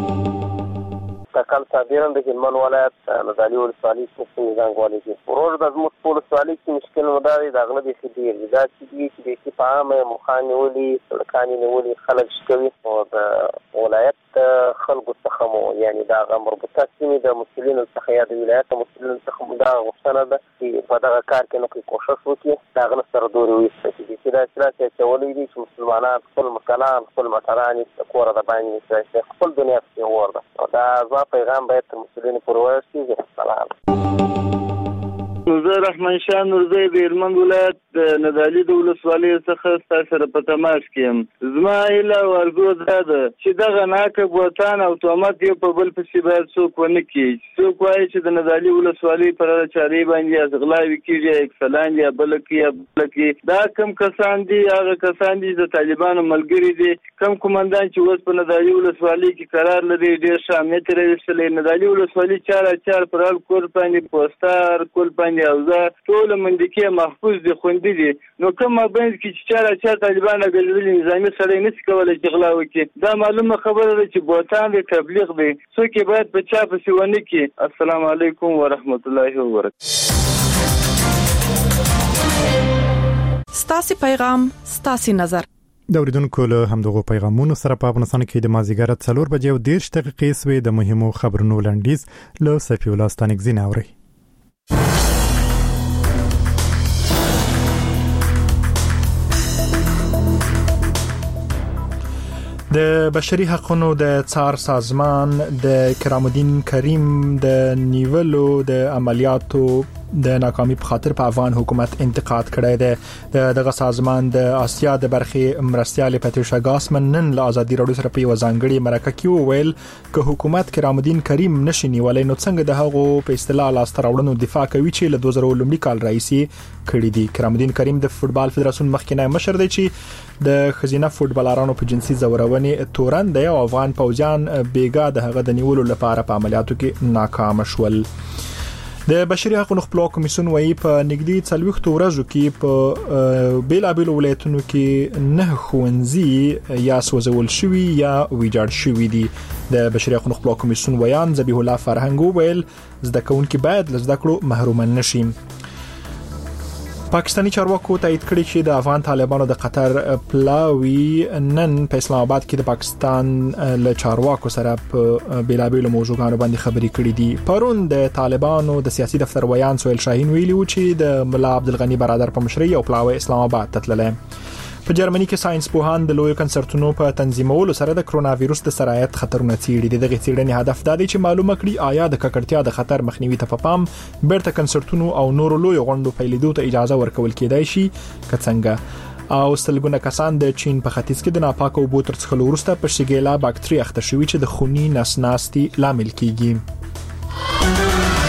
تکل صابران د هلمند ولایت نادعلي ولسوالۍ څخه زنګوالي کې ورور د زموږ په ولسوالۍ کې مشکل نو دا دی د غله د خدیر دا چې دی چې د په عامه مخاني ولي سړکاني نیولي خلک شکوي او د ولایت خلکو څخه مو یعنی دا مربوطه سیمې د مسؤلینو څخه یا د ولایت مسؤلینو څخه دا غوښتنه ده چې په دغه کار کې نو کوي کوشش وکړي دا غله سره دوی وایي چې دا چې چې ولې دي چې مسلمانان خپل مکانان خپل مټران کور د باندې خپل دنیا کې ورده دا پیغام باید تر مسؤلینو پورې ورسیږي. سلام. زه رحمان شاه نورزی د هلمند ولایت د نادعلي د ولسوالۍ څخه ستاسو سره په تماس کې یم. زما هیله او ارزو دا ده چې دغه ناکه بوتان او تهمت یو په بل پسې باید څوک ونه کړي. څوک وایي چې د نادعلي ولسوالۍ پر چارې باندې غلاوې کېږي اکسلان یا بل کې یا بل کې دا کم کسان دي هغه کسان دي د طالبانو ملګري دي. کم قومندان چې اوس په نادعلي ولسوالۍ کې قرار لري ډېر ښه امنیت یې راویستلی. نادعلي ولسوالۍ چار چار پر هر کور باندې پوسټر کول باندې او زه ټول منډکې محفوظ دي خوندي دي. نو کوم مابین کې چې چاره چا طالبان ګرځولي نظامي سړی نشي کولای چې غلا وکړي. دا معلومه خبره ده چې بوتان دی تبلیغ دی څوک باید په چا پسې ونه کړي. السلام علیکم ورحمت الله وبرکاته. ستاسو پیغام ستاسو نظر د اوریدونکو له همدغه پیغامونو سره په افغانستان کې د مازیګر څلور بجې او دېرش دقیقې سوې د مهمو خبرونو لنډیز له صفی الله ستانکزین اوري. د بشري حقوقو د څار سازمان د کرام الدین کریم د نیولو د عملیاتو د ناکامي په خاطر په افغان حکومت انتقاد کړی دی. دغه سازمان د آسیا د برخې مرستيال پاتریشا ګاسمن نن له ازادي راډیو سره په وزانګړي مرکه کې وویل چې حکومت کرام الدین کریم نشي نیولای نو څنګه د هغو په اصطلاح لاستراوړنو دفاع کوي چې له دوه زره لومړي کال راځي کړی دي. کرام الدین کریم د فوتبال فدراسیون مخکنی مشر دی چې د خزینه فوتبالرانو په جنسي زورونې تورن دی او افغان پوځیان بیګا د هغه د نیولو لپاره په عملیاتو کې ناکام شول. د بشري حقوقو خپل کمیسیون وايي په نګدي څلويخت ورځو کې په بیلابل ولایتونو کې نه خوندزي یا سوځول شوی یا ویجاړ شوی دي. د بشري حقوقو خپل کمیسیون ویان ذبیح الله فرهنګ ویل زده کوونکي باید له زده کړو محروم نشي. پاکستانی چارواکو تایید کړی چې د افغان طالبانو د قطر پلاوی نن په اسلام آباد کې د پاکستان له چارواکو سره په بیلابل موضوعاتو باندې خبرې کړې دي. پرون د طالبانو د سیاسي دفتر ویان سویل شاهین ویلي و چې د ملا عبدالغنی برادر په مشرۍ او پلاوی اسلام آباد تتللی. په جرمني کې ساينس پوهان د لوی کنسرتونو په تنظیمولو سره د کرونا وایروس د سرایت خطرونه څیړي. دغه څیړنې هدف دا دی چې معلومه کړي آیا د ککړتیا د خطر مخنیوي ته په پام بیرته کنسرتونو او نورو لوی غونډو پیلېدو ته اجازه ورکول کېدای شي که څنګه. او سلګونه کسان د چین په ختیځ کې د ناپاکو اوبو تر څښلو وروسته په شګیلا باکټریا اخته شوي چې د خوني نسناستي لامل کیږي.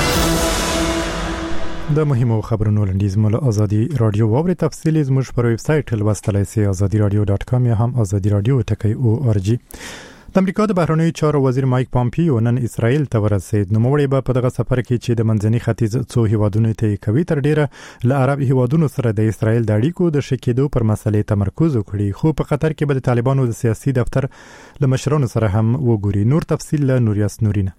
د مهمو خبرونو لنډیز مول ازادي رادیو ووري تفصیلی زموږ پر ویب سټ لوستلای سي ازادي رادیو ډاټ کام یا هم ازادي رادیو ټکی او ار جی. د امریکا د بهرنیو چارو وزیر مایک پامپیو نن اسرائیل ته ورسید. نو موږ به په دغه سفر کې چې د منځني ختیځ څو هیوادونو ته کوي تر ډیره ل عرب هیوادونو سره د اسرائیل د اړیکو د شکېدو پر مسلې تمرکز وکړي. خو په قطر کې به د طالبانو د سیاسي دفتر له مشرانو سره هم وګوري. نور تفصیل له نوریاس نورینه.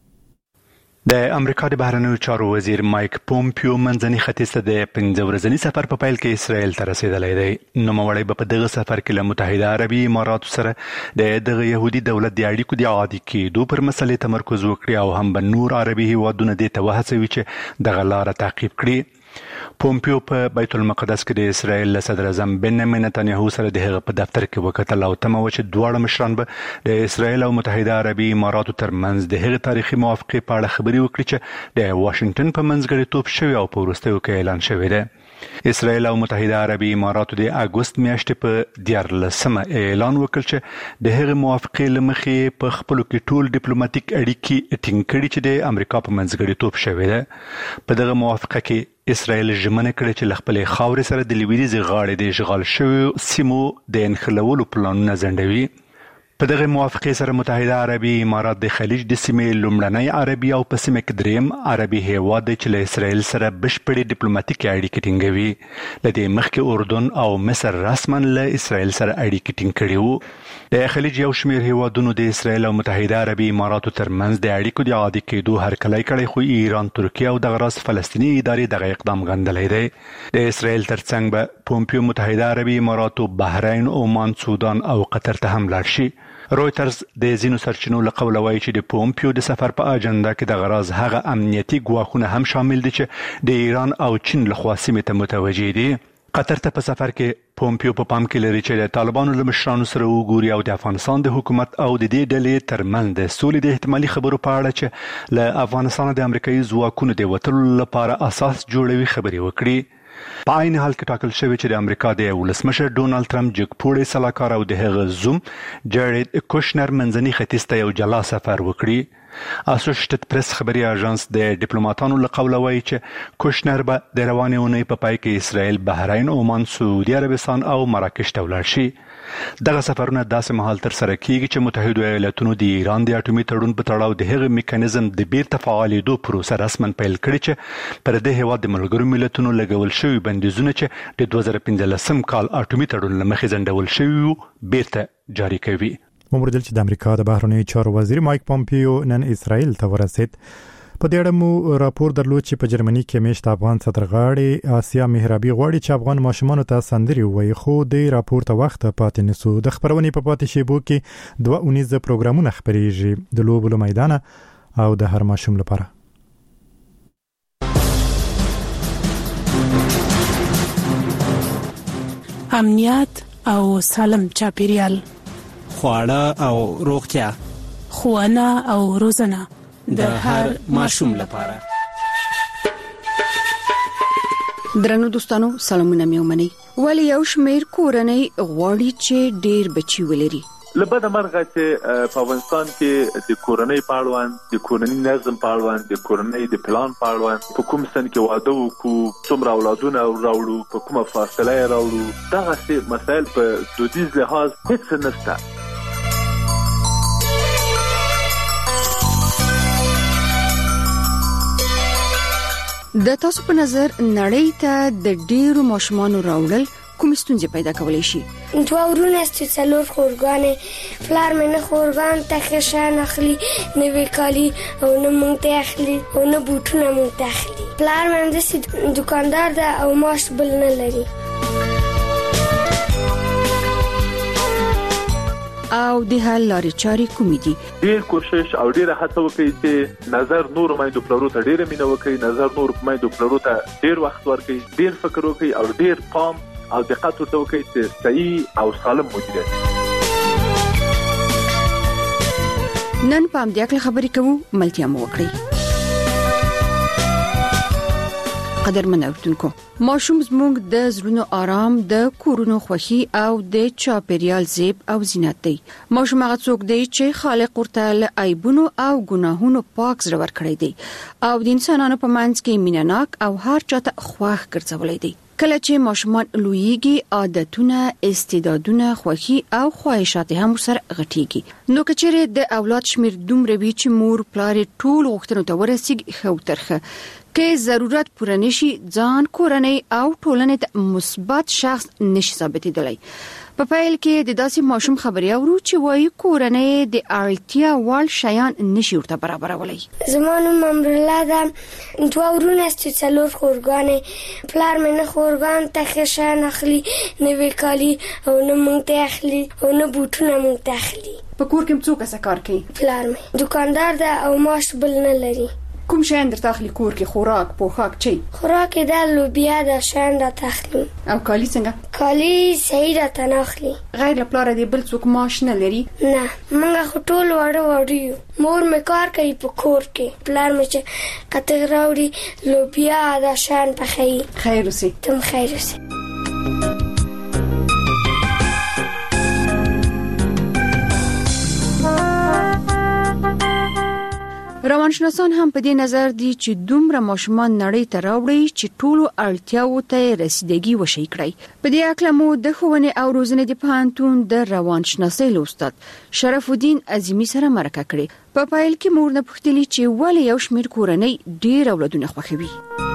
د امریکا د بهرنیو چارو وزیر مایک پومپیو منځني ختیځ ته د پنځه ورځني سفر په پیل کې اسرائیل ته رسیدلی دی. نوموړی به په دغه سفر کې له متحده عربي اماراتو سره د دغه يهودي دولت د اړیکو د عادي کېدو پر مسلې تمرکز وکړي او هم به نور عربي هیوادونه دې ته وهڅوي چې دغه لاره تعقیب کړي. پومپیو په بیت المقدس کې د اسرائیل له صدر اعظم بنیامین نتنیاهو سره د هغه په دفتر کې وکتل او تمه و چې دواړه مشران به د اسرائیل او متحده عربي اماراتو ترمنځ د هغه تاریخي موافقې په اړه خبرې وکړي چې د واشنگټن په منځګړیتوب شوی او په وروستیو کې اعلان شوی دی. اسرائیل او متحده عربي اماراتو د اګوست میاشتې په دیارلسمه اعلان وکړ چې د هغه موافقې لمخې په خپلو کې ټول ډیپلوماټیک اړیکې ټینګ کړي چې د امریکا په منځګړیتوب شوی دی. په دغه موافقه کې اسرائیل ژمنه کړې چې له خپلې خاورې سره د لویدیځې غاړې د اشغال شویو سیمو د انخلولو پلانونه ځنډوي. په دغه موافقې سره متحده عربي امارات د خلیج د سیمې لومړنی عربي او په سیمه کې دریم عربي هیواد دی چې له اسرائیل سره بشپړې ډیپلوماټیکي اړیکې ټینګوي. له دې مخکې اردن او مصر رسما له اسرائیل سره اړیکې ټینګ کړي وو. د خلیج یو شمېر هیوادونو د اسرائیل او متحده عربي اماراتو ترمنځ د اړیکو د عادي کېدو هرکلی کړی خو ایران، ترکیه او دغه راز فلسطیني ادارې دغه اقدام غندلی دی. د اسرائیل ترڅنګ به پومپیو متحده عربي اماراتو، بحرین، عمان، سودان او قطر ته هم لاړ شي. رويټرز د ځینو سرچینو له قوله وایي چې د پومپیو د سفر په اجنډا کې د غراض هغه امنیتي ګواښونه هم شامل دي چې د ایران او چین لخوا سیمې ته متوجه دي. قطر ته په سفر کې پومپیو په پام کې لري چې د طالبانو له مشرانو سره وګوري او د افغانستان د حکومت او د دې ډلې ترمنځ د سولې د احتمالي خبرو په اړه چې له افغانستان د امریکایي ځواکونو د وتلو لپاره اساس جوړوي خبرې وکړي. په عین حال کې ټاکل شوی چې د امریکا د ولسمشر ډونالد ټرمپ جګپوړی سلاکار او د هغه زوم جارید کوشنر منځني ختیځ ته یو جلا سفر وکړي. اسوسییټډ پریس خبري اژانس د ډیپلوماټانو له قوله وایي چې کوشنر به د روانې اونۍ په پای کې اسرائیل، بحرین، عمان، سعودي عربستان او مراکش ته ولاړ شي. دغه سفرونه داسې مهال تر سره کیږي چې متحده ایالاتونو د ایران د اټومي تړون په تړاو د هغه میکانیزم د بیرته فعالېدو پروسه رسما پیل کړې چې پر دې هیواد د ملګرو ملتونو لګول شوي بندیزونه چې د دوه زره پنځلسم کال اټومي تړون له مخې ځنډول شوي بیرته جاري کوي. ممردل چې د امریکا د بهرنیو چارو وزیر مایک پومپیو نن اسرائیل ته ورسید. په دې اړه مو راپور درلود چې په جرمني کې میشت افغان سدرغاړي آسیا مهرابي غواړي چې افغان ماشومان ته سندري وایي، خو د راپور ته وخت پاتې نسو. د خبرونې په پاتې شیبو کې دوه اونیز پروګرامونه خبريږي د لوبو میدان او د هر ماشوم لپاره. امنیت او سالم چاپیریال، خواړه او روغتیا، ښوونه او روزنه د هر ماشوم لپاره. درنو دوستانو سلامونه مې ومنئ. ولی یو شمیر کورنۍ غواړي چې ډیر بچي ولري. لبد مرغه چې په افغانستان کې د کورنۍ پاړوان، د کورنۍ نظم پاړوان، د کورنۍ د پلان پاړوان په کوم سن کې واده وکړو، څومره اولادونه راوړو، په کومه فاصله راوړو، دغه څه مسایل په دودیز لحاظ هیڅ نشته. د تاسو په نظر نړۍ ته د ډیرو ماشومانو راوړل کوم ستونزې پیدا کولای شي؟ دوه ورونه ست څلور خورګانې فلار مې نه خورګان ته خشان اخلي، نه وکالي او نه مونږ ته اخلي او نه بوټونه مونږ ته اخلي. فلار مې د دکاندار ده او ماش بل نه لري. او د حل لارې چارې کومې دي؟ ډیر کوشش او ډیر هڅه وکړئ چې نظر نور مایندو پلرو ته ډیر مینه وکړئ، نظر نور مایندو پلرو ته ډیر وخت ورکړئ، ډیر فکر وکړئ او ډیر پام او دقت ورته وکړئ چې صحیح او سالم مدیریت. نن پام دې خپل خبرې کوو، ملتیا مو وکړئ. قدرمن اوردونکو، ماشوم زموږ د زړونو آرام، د کورونو خوښي او د چاپیریال زیب او زینت دی. ماشوم هغه څوک دی چې خالق ورته له عیبونو او ګناهونو پاک زړه ورکړی دی او د انسانانو په منځ کې مینه‌ناک او هر چاته خوښ ګرځولای دی. کله چې ماشومان لویږي، عادتونه، استعدادونه، خوښي او خواهشات هم سره غټيږي. نو کچېره د اولاد شمیر دومره وی چې مور پلار ټول وختونو ته ورسیږي خو ترخه کې ضرورت پوره نشي، ځان کورنۍ او ټولنې ته مثبت شخص نشي ثابتېدلی. په پایل کې د داسې ماشوم خبري اورو چې وایي کورنۍ د اړتیا وړ شیان نشي ورته برابرولای. زمونږ ممرلا ده دوه ورونه ست څلور خورګانې پلار مې نه خورګان ته خشان اخلي، نه وکالي او نه مونږ ته اخلي او نه بوټونه مونږ ته اخلي. په کور کې څوک څه کار کوي؟ پلار مې دکاندار ده او ماش بل نه لري. کوم شاین در تخلی کور کې خوراک پوخاک چي؟ خوراک د لوبیا د شاین را تخلی. او کالی څنګه؟ کالی صحیح را تناخلی. غیر پلار دې بل څوک ماش نه لري؟ نه، موږ خټول وړو وړو. مور مې کار کوي په کور کې. پلار مې چې کته راوړي لوبیا د شاین په خی. خیر اوسې. تم خیر اوسې. روانشناسان هم په دې نظر دي چې دومره ماشومان نړۍ ته راوړي چې ټولو اړتیاو ته رسیدګي وشي کړي. په دې اړه مو د ښوونې او روزنې د پوهنتون د روانشناسۍ استاد شرف الدین عظیمی سره مرکه کړې. په پایل کې مور نه پوښتلې چې ولې یو شمېر کورنۍ ډېر اولادونه خوښوي.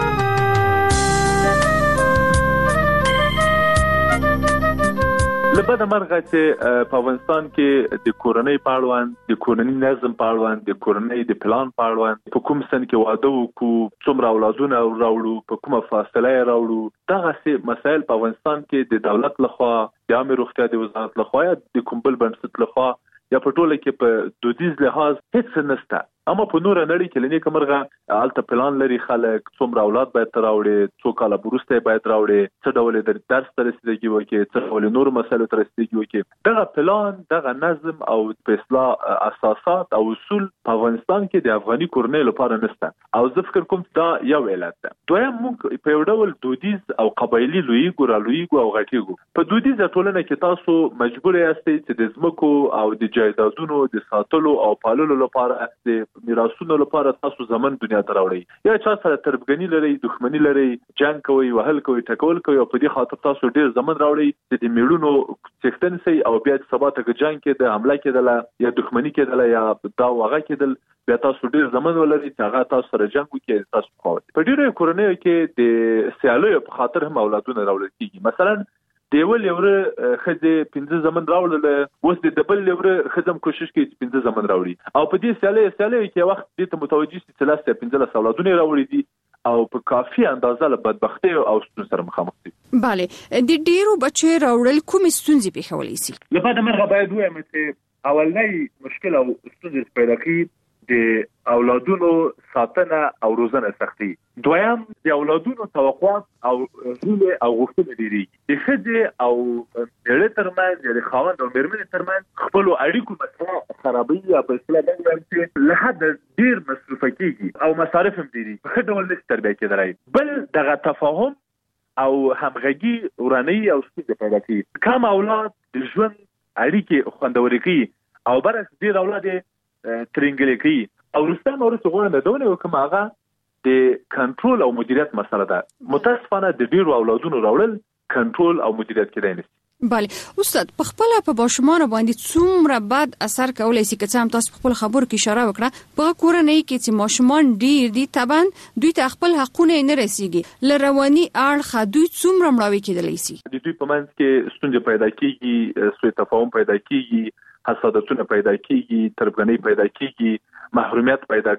لبد مرغه چې په افغانستان کې د کورنۍ پاړوان، د کورنۍ نظم پاړوان، د کورنۍ د پلان پاړوان، په کوم سن کې واده وکړو، څومره اولادونه راوړو، په کومه فاصله راوړو، دغه څه مسایل په افغانستان کې د دولت لخوا، د عامه روغتیا د وزارت لخوا یا د کوم بل بنسټ لخوا یا په ټوله کې په دودیز لحاظ هیڅ نشته. اما په نور نړۍ کې لنی کومرغه الته پلان لري، خلک څومره اولاد باید تراوړي، څو کال وروسته باید راوړي، څه ډول د درس ترسیدګي وکړي، څه ډول نور مسایل ترسیدګي وکړي. دغه پلان، دغه نظم او په اصلاح اساسات او اصول په افغانستان کې د افغاني کورنۍ لپاره نشته او زه فکر کوم دا یو علت ده. دویم موږ په یو ډول دودیز او قبایلی لویګو را لویګو او غټیګو په دودیزه ټولنه کې تاسو مجبور یاستئ چې د ځمکو او د جایدادونو د ساتلو او پاللو لپاره د میراثونو لپاره تاسو زمون دنیا ته راوړئ. یا چا سره تربګنی لري، دښمنی لري، جنگ کوي، وهل کوي، ټکول کوي او په دې خاطر تاسو ډیر زمون راوړئ چې د میړونو څښتن سي او بیا د سبا ته جنگ کې د حمله کېدل یا دښمنی کېدل یا دا وغه کېدل، بیا تاسو ډیر زمون ولري چې هغه تاسو سره جنگ وکړي. تاسو خو په ډیرو کورنیو کې د سیالو په خاطر هم اولادونه راوړل کیږي. مثلا دیول یوره خځه پنځه زمون راوړل، اوس د دبل یوره خځم کوشش کوي چې پنځه زمون راوړي او په دې سیالي سیالي کې وخت دې ته متوجي چې ثلاثه پنځه اولادونه راوړي دي او په کافي اندازه له بدبختی او ستونزو سره مخامخ دي. bale د ډیرو بچو راوړل کوم ستونزې پیښولې سي؟ لپاره مرغه باید وایم چې اولنۍ مشکل او ستونزې پیدا کی د اولادونو ساتنه او روزنه سختي. دویم د اولادونو توقعات او هیله او غوښتنې لري. د خځې او بیړې ترمنځ یا د خاوند او مېرمنې ترمنځ خپل اړیکو مسله خرابوي یا په اصطلاح باندې چې له حد ډیر مصرف کیږي او مصارف هم ډیری په ډول نشي تربیه کېدای. بل دغه تفاهم او همغږي وراني او ستونزې پیدا کوي. کم اولاد د ژوند اړیکې خوندورې کوي او برعکس ډیر اولاد ترنګلې کوي. او رستم اورس غوړنه دونه کوم هغه د کنټرول او مدیریت مسله ده. متاسفانه د ډیرو اولادونو راوړل کنټرول او مدیریت کېدای نشي. بله استاد په خپل په ماشومان باندې څومره بد اثر کولای شي که څه تاسو خپل خبرو کې اشاره وکړه په کورنۍ کې چې ماشومان ډیر دي طبعا دوی ته خپل حقونه نه رسیږي لرواني اړخ دوی څومره مړاوي کېدلی شي. د دوی په منځ کې ستونزې پیدا کیږي سوء تفاهم پیدا کیږي حسادتونه پیدا کیږي تربګنۍ پیدا کیږي محرومیت پیدا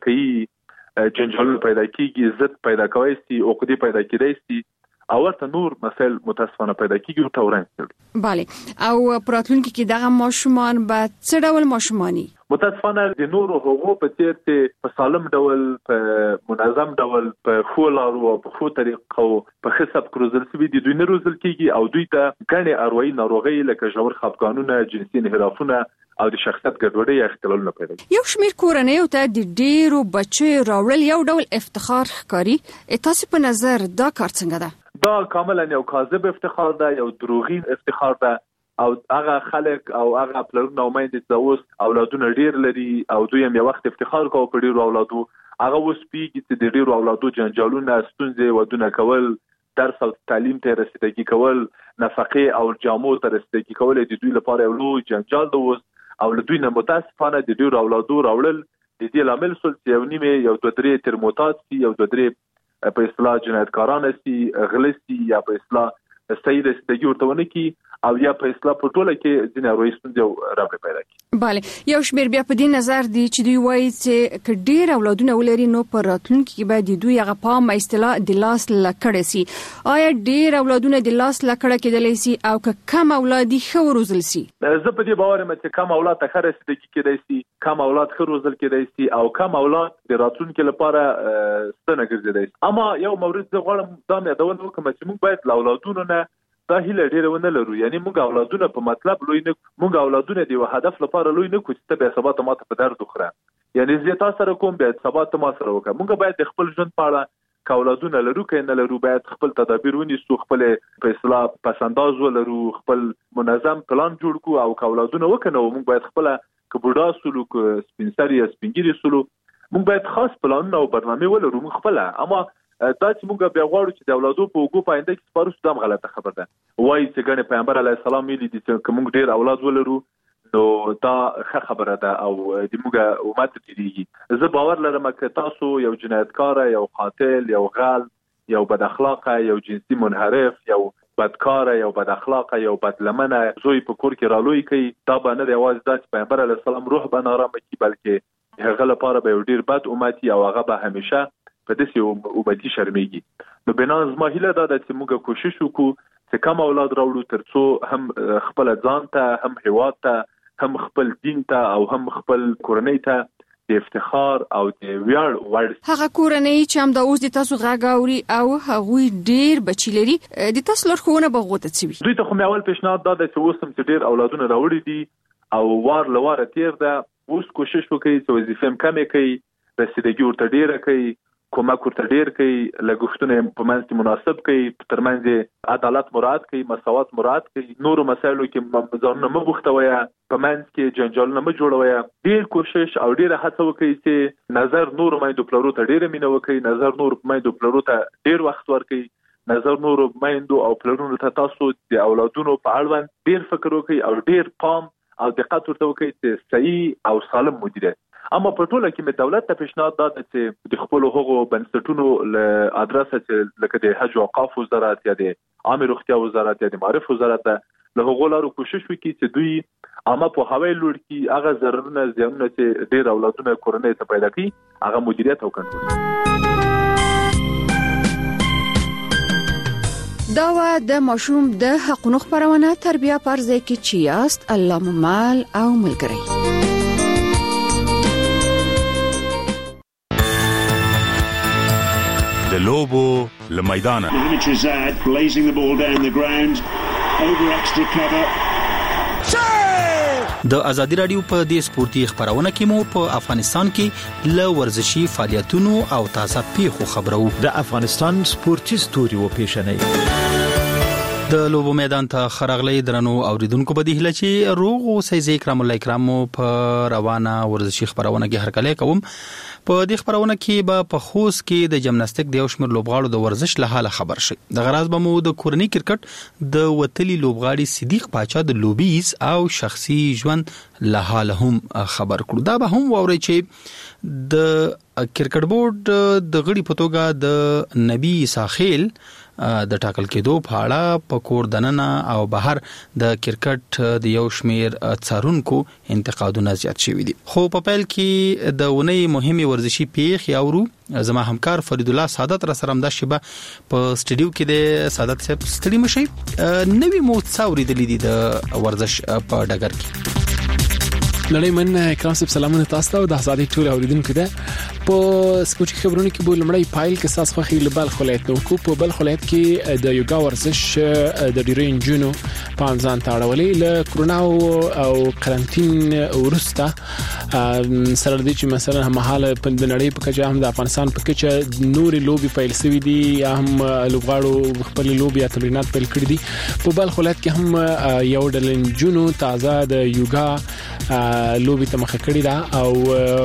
کیږي جنجالونه پیدا کیږي ضد پیدا کوي سي عقدې پیدا کیدای سي او ورته نور مسائل متاسفانه پیدا کیږي او تورن. بله او پراتلونکو کې دغه ماشومان به څه ډول ماشومانی متاسفانه د نورو حقوقو په څیر چې په سالم ډول په منظم ډول په خو لارو او په خو طریقو په حساب کروزل سوي دي دوی نه روزل کیږي او دوی ته ګڼې اروایي ناروغي لکه ژور خپګانونه جنسي انحرافونه او د شخصیت ګډوډي یا اختلالونه پیدا کوي. یو شمېر کورنۍ ته د ډیرو بچو راوړل یو ډول افتخار ښکاري. تاسو په نظر دا کار څنګه ده؟ دا کاملا یو کاذب افتخار ده یو دروغین افتخار ده او هغه خلک او هغه پلرونه او میندې چې اوس اولادونه ډیر لري او دوی هم یو وخت افتخار کوي په ډیرو اولادو هغه اوس پیږي چې د ډیرو اولادو جنجالونه ستونزې ودونه کول درس او تعلیم ته رسیدګي کول نفقه او جامو ته رسیدګي کول د دوی لپاره یو لوی جنجال ده اوس او له دوی نه متاسفانه د ډیرو اولادو راوړل د دې لامل سول چې یو نیمه یو دوه درې ترموتات سي یو دوه درې په اصطلاح جنایتکاران سي غلسي یا په اصطلاح سید استګي ورته ونه کی او یا په اصطلاح په ټوله کې ځینې اروایي ستونزې راغلي پیدا کی. بله یو شمېر بیا په دې نظر دی چې دوی وایي چې که ډیر اولادونه ولري نو په راتلونکي کې به د دوی هغه پام اصطلاح د لاس لکړه سي. آیا ډیر اولادونه د لاس لکړه کېدلی سي او که کم اولاد ښه وروزل سي؟ زه په دې باور یم چې کم اولاد ته ښه رسیدګي کېدای سي کم اولاد ښه روزل کېدای سي او کم اولاد د راتلونکي لپاره ستنه ګرځېدای سي. اما یو مورد زه غواړم دا مې یادونه وکړم چې موږ باید له اولادونو نه دا هیله ډیره ونه لرو. یعنی موږ اولادونه په مطلب لوی نه موږ اولادونه د هدف لپاره لوی نه کوو چې ته به سبا ته ماته په درد وخره. یعنی زه تاسو سره کوم به سبا ته ما سره وکړه. موږ باید د خپل ژوند په اړه که اولادونه لرو که نه لرو باید خپل تدابیر ونیسو خپل په اصطلاح پسنداز ولرو خپل منظم پلان جوړ کړو او که اولادونه وکنو موږ باید خپل که بوډا سلو که سپین سر یا سپینګری سلو موږ باید خاص پلانونه او برنامه ولرو موږ خپل. اما دا چې موږ بیا غواړو چې د اولادو په وګو پاینده کې سپارو ستام غلطه خبره ده. وایي چې ګڼې پیغمبر علیه السلام ویلي دي چې موږ ډیر اولاد ولرو نو دا ښه خبره ده او د موږ امت ډیریږي. زه باور لرم چې تاسو یو جنایتکار یو قاتل یو غل یو بد اخلاقه یو جنسي منحرف یو بدکار یو بد اخلاقه یو بدلمنه زوی په کور کې رالوي کوي دا به نه دی یوازې دا چې پیغمبر علیه السلام روح به نارامه کړي بلکې هغه لپاره به یو ډیر بد امت او هغه به همیشه په داسې اوبدي شرمېږي. نو بنا زما هیله دا ده چې موږ کوشش وکړو چې کم اولاد راوړو ترڅو هم خپل ځان ته هم هیواد ته هم خپل دین ته او هم خپل کورنۍ ته د افتخار او د ویاړ وړ. هغه کورنۍ چې هم د اوس د تاسو غږ اوري او هغوی ډیر بچی لري د تاسو لارښوونه به غوته شي. دوی ته خو مې اول پیشنهاد دا ده چې اوس هم چې ډیر اولادونه راوړي دي او وار له واره تیر ده اوس کوشش وکړي چې وظیفه هم کمې کړي رسیدګي ورته ډیره کړي کومک ورته ډیر کوي لګښتونه په منځ کې مناسب کوي ترمنځ عدالت مراعات کوي مساوات مراعات کوي نورو مسایلو کې ځانونه مه بوختوي په منځ کې جنجالونه مه جوړوي ډیر کوشش او ډیر هڅه وکړي چې نظر نورو میندو پلرو ته ډیر مینه وکړي نظر نورو میندو پلرو ته ډیر وخت ورکړي نظر نورو میندو او پلرونو ته تاسو د اولادونو په اړوند ډیر فکر وکړي او ډیر پام او دقت ورته وکړي چې صحیح او سالم مدیریت. اما په ټوله کې مې دولت ته پیشنهاد دا ده چې د خپل هغو بنسټونو له ادرسه چې لکه د حج او اوقاف وزارت یا د عامه روغتیا وزارت یا د معرف وزارت له هغو لارو کوشش وکړي چې دوی عامه په هوای لوړ کې هغه ضررونه زیانونه چې ډیر اولادونه کورنۍ ته پیدا کوي هغه مدیریت او کنټرول. دا و د ماشوم د حقوقو خبرونه تربیه پرځای کې چیاست الله مال او ملګری. د لوبو له میدانه blazing the ball down the ground د ازادي رادیو په دې سپورتي خبرونه کې مو په افغانستان کې ل ورزشي فعالیتونو او تازه پیښو خبرو. د افغانستان سپورتي ستوري و پیښنې د لوبو میدان ته خراغلي درنو اوریدونکو په دې هله چې روغ او سيزي کرام الله کرام په روانه ورزشي خبرونه کې هرکله کوم. په دې خبرونه کې به په خوست کې د جمناستیک د یو شمېر لوبغاړو د ورزش له حاله خبر شي. د غراض به مو د کورنۍ کرکټ د وتلي لوبغاړي صدیق پاچا د لوبیز او شخصي ژوند له حاله هم خبر کړو. دا به هم ووري چې د کرکټ بورډ د غړي په توګه د نبی ساخیل د ټاکل کېدو په اړه په کور دننه او بهر د کرکټ د یو شمېر څارونکو انتقادونه زیات شوي دي. خو په پیل کې د ونې مهمه ورزشي پیښې اورو. زما همکار فرید الله سعادت را سره مده شبه په سټډیو کې د سعادت صاحب ستړي مشي نوې مو څاوري د لیدي د ورزش په ډګر کې. لړۍ من کرام صاحب سلامونه تاسو ته د ازادي ټول اوریدونکو ته په سپورتي خبرونه کې بول لمړی پایل کې اساس خوخي لبال خلایت نو کو په بل خلایت کې د یوګا ورزش د ډیرین جنو په ځان تاړولې له کرونا او قرنټین ورسته سره د چې مثلا همحاله په نړۍ په کچه هم د افغانستان په کچه نوري لوبي پیل سوي دي هم لوبغاړو خپل لوبي یا تمرینات پیل کړی دي. په بل خلایت کې هم یو ډلن جنو تازه د یوګا لوبي ته مخه کړی دا او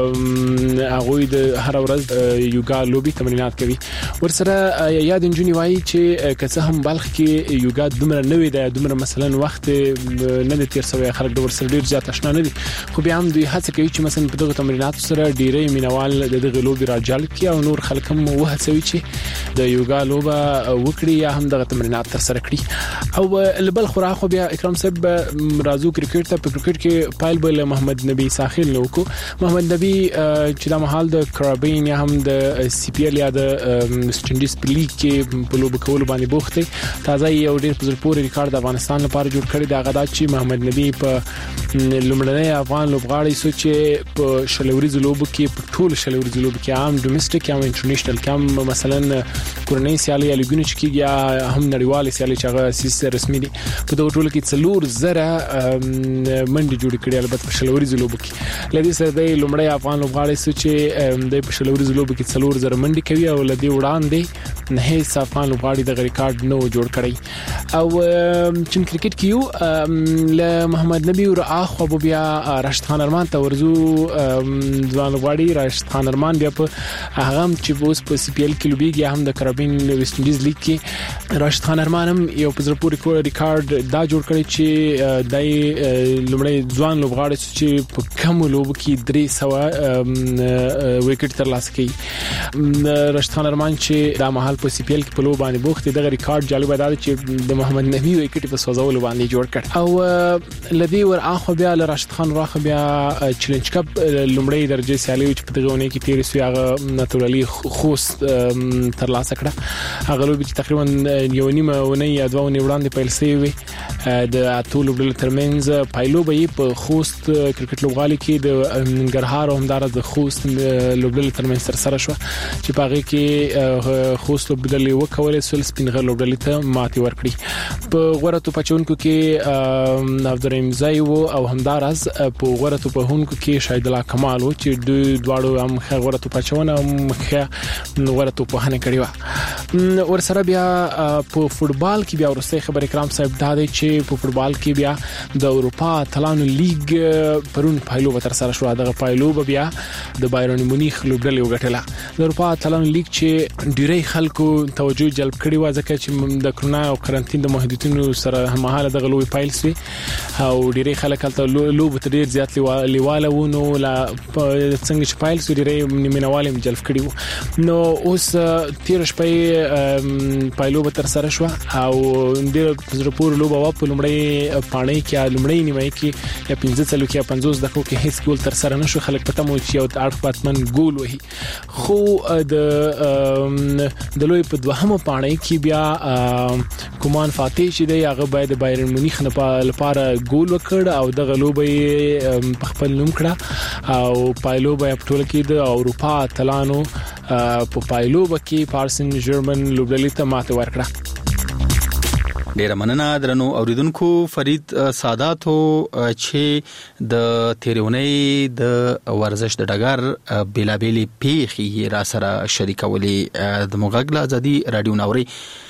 هغه د هر ورځ یوګا لوبي تمرینات کوي. ورسره یاد انجونی وایي چې کڅه هم بلخ کې یوګا دومره نوې ده دومره مثلا وخت نه د تیر سوي خلک د ورسره ډیر زیات آشنا نه دي خو بیا هم دوی هڅه کوي چې مثلا په دغه تمرینات سره ډیرې مینوال د دغه لوبي راجل کی او نور خلک هم وهڅوي چې د یوګا لوبه وکړي یا هم دغه تمرینات تر سره کړي. او لبل خورا خو بیا اکرام صاحب رازو کرکټ ته په کرکټ کې پایل بل محمد نبی ساخیل نو کو محمد نبی چې د محل د کرابین یا هم د سی پی ال یا د سټنډیس لیګ کې په لوب کول باندې بوخته تازه یو ډیر په پوره ریکارډ د افغانستان لپاره جوړ کړی دا غدا چې محمد نبی په لومړنۍ افغان لوبغاړي سوچ په شلوريز لوب کې په ټول شلوريز لوب کې عام ډومېسټک یا انټرنیشنل کم مثلا کورنۍ سیالي یا لګونه چې کیږي هم نړیوال سیالي چې هغه سیس رسمي دي په دغه ټول کې څلور زره منډي جوړ کړي البته په شلوريز لوب کې لدی سره د لومړی افغان لوبغاړي سوچ د په شلوريز لوب کې څلور زره منډي کوي او لدی وړاندې نه هیڅ افغان لوبغاړي د ریکارډ نو جوړ کړی. او چې کرکټ کیو له محمد نبی او اخو بیا راشد خان ارمان ته ورزو ځوان لوبغاړي راشد خان ارمان بیا په هغه چې بوس په سی پی ال کې لوبيږي هم د کرابین ویسټ انډیز لیګ کې راشد خان ارمان هم یو په زر پورې ریکارډ دا جوړ کړی چې دای لومړی ځوان لوبغاړي چې په کم لوب کې درې سو وکټ تر لاسه کړي. راشد خان ارمان چې د محل په سی پی ال کې په لوب باندې بوخت دغه ریکارډ جالب دی چې د محمد نبی وکټ په سوزول باندې جوړ کړ. او لدی ور اخو بیا ل راشد خان راخ بیا چیلنج کپ لومړی درجه سیالي چې په دغه ونه کې تیر سو هغه ناتورالي خوست تر لاسه کړه. هغه لوب چې تقریبا یو نیمه ونه یا دوه ونه وړاندې پیل شوی وي د اتو لوبل ترمنځ پایلو به په خوست کرکټ لوبغالي کې د ننګرهار او همدار د خوست لوبل ترمنځ سر سره شو چې په هغه کې خوست لوبل وکول سول سپینغه لوبل ته ماتي ورکړي. په غوړه تو پچونکو کې عبدالرحیم زایو او همدارز په غوړه تو په هونکو کې شاهد الله کمال چې دوی دواړو هم غوړه تو پچونه هم غوړه تو په هنه کړی و. ور سره بیا په فوتبال کې بیا ورسته خبر کرام صاحب دا دی چې په فوتبال کې بیا د اروپا تلانو لیګ پرون پایلو تر سره شو. دغه پایلو بیا د بایرن مونیخ لوبډل یو غټله د اروپا تلانو لیګ چې ډیری خلکو توجه جلب کړي و ځکه چې د کرونا او قرنټین د محدودیتونو سره هماهاله دغه لوی پایل سي او ډیری خلک هلته لوب ته ډیر زیات لیواله ونه لا څنګه چې پایل سي ډیری مینوالم جلب کړي نو اوس تیر شپې پایلو به تر سره شو او ډیر زرپور لوب او په لمړی پانی کې لمړی نیمه کې یا پنځه څلو کې پنځوس دقیقو کې هیڅ ګول تر سره نشو. خلک پته مو چې یو اړخ پاتمن ګول وهي خو د د لوی په دوهمه پانی کې بیا کومان فاتح چې دی هغه باید بایرن مونیخ نه لپاره ګول وکړ او د غلوبې په خپل نوم کړه او پایلو به په ټول کې د اروپا تلانو په پایلو کې پارسن جرمن لوبډلې ته ماته ورکړه. ډیر مننه درنو اوریدونکو. فرید ساداتو چې د تیرونی د ورزش د ډګر بیلابېلي پیښې را سره شریکولې د مغږ ازادي رادیو نوري.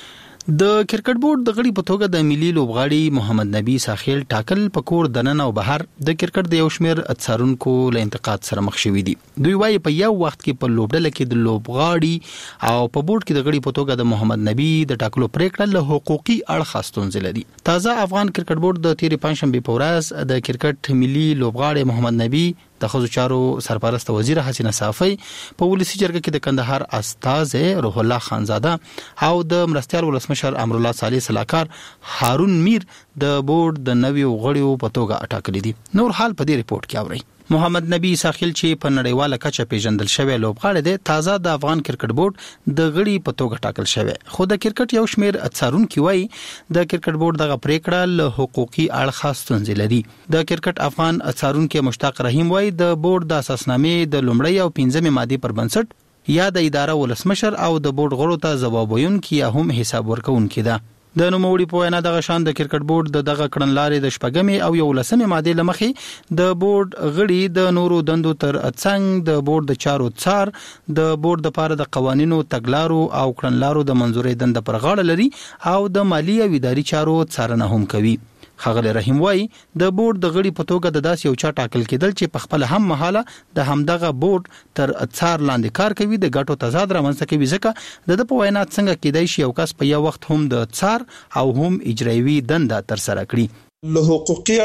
د کرکټ بورډ د غړي په توګه د ملي لوبغاړي محمد نبی ساخیل ټاکل پکور دنن او بهر د کرکټ د یو شمیر اتسارونکو له انتقاد سره مخ شوي دي. دوی وايي په یو وخت کې په لوبډله کې د لوبغاړي او په بورډ کې د غړي په توګه د محمد نبی د ټاکلو پریکړه له حقوقي اړخ ستونزې لري. تازه افغان کرکټ بورډ د تیرې پنځشنبه په ورځ د کرکټ ملي لوبغاړي محمد نبی د خزو چارو سرپرست وزیر حسینه صافی په ولسی جرګه کې د کندهار استاذ روح الله خانزاده او د مرستيال ولسمشر امر الله صالح سلاکار هارون میر د بورډ د نویو غړیو په توګه ټاکلي دي. نور حال په دې ریپورت کې اورئ. محمد نبی ساخیل چې په نړیواله کچه پیژندل شوی لوبغاړی دی، تازه د افغان کرکټ بورډ د غړي په توګه ټاکل شوی. خو د کرکټ یو شمیر اتسارونکي وایي د کرکټ بورډ دغه پریکړه له حقوقي اړخه ستونزې لري. د کرکټ افغان اتسارونکي مشتاق رحیم وایي د بورډ د اساسنامې د لومړۍ او پنځمې ماده پر بنسټ یا د اداره ولسمشر او د بورډ غړو ته ځواب ویونکي یا هم حساب ورکوونکي ده. د نوموړي په وینا دغه شان د کرکټ بورډ د دغه کړنلارې د شپږمې او یو لسمې ماده لمخې د بورډ غړي د نورو دندو تر څنګ د بورډ د چارو څار د بورډ د لپاره د قوانینو تګلارو او کړنلارو د منځوري دند پر غاړه لري او د مالی او اداري چارو څارنه هم کوي. خغل رحیم وای د بورډ د غړي په توګه د داس یو چا ټاکل کېدل چې په خپل هم مهاله د همدغه بورډ تر څار لاندې کار کوي د ګټو تضاد رامنځته کوي، ځکه د په وینا څنګه کېدای شي یو کس په یو وخت هم د څار او هم اجرایوي دنده تر سره کړي. له حقوقي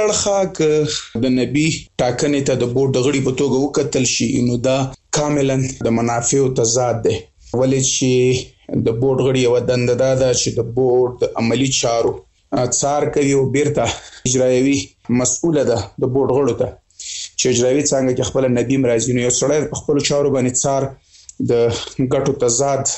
اړخه د نبی ټاکنې ته د بورډ د غړي په توګه وکتل شي نو دا کاملا د منافع تضاد ده، ولې چې د بورډ غړي یو دنده ده چې د بورډ د عملی چارو څار کوي او بیرته اجرایوي مسؤله ده د بورډ غړو ته چې اجرایوي څنګه کې خپل نبی مرزي نو یو سړی په خپل چارو باندې څار د ګټو تضاد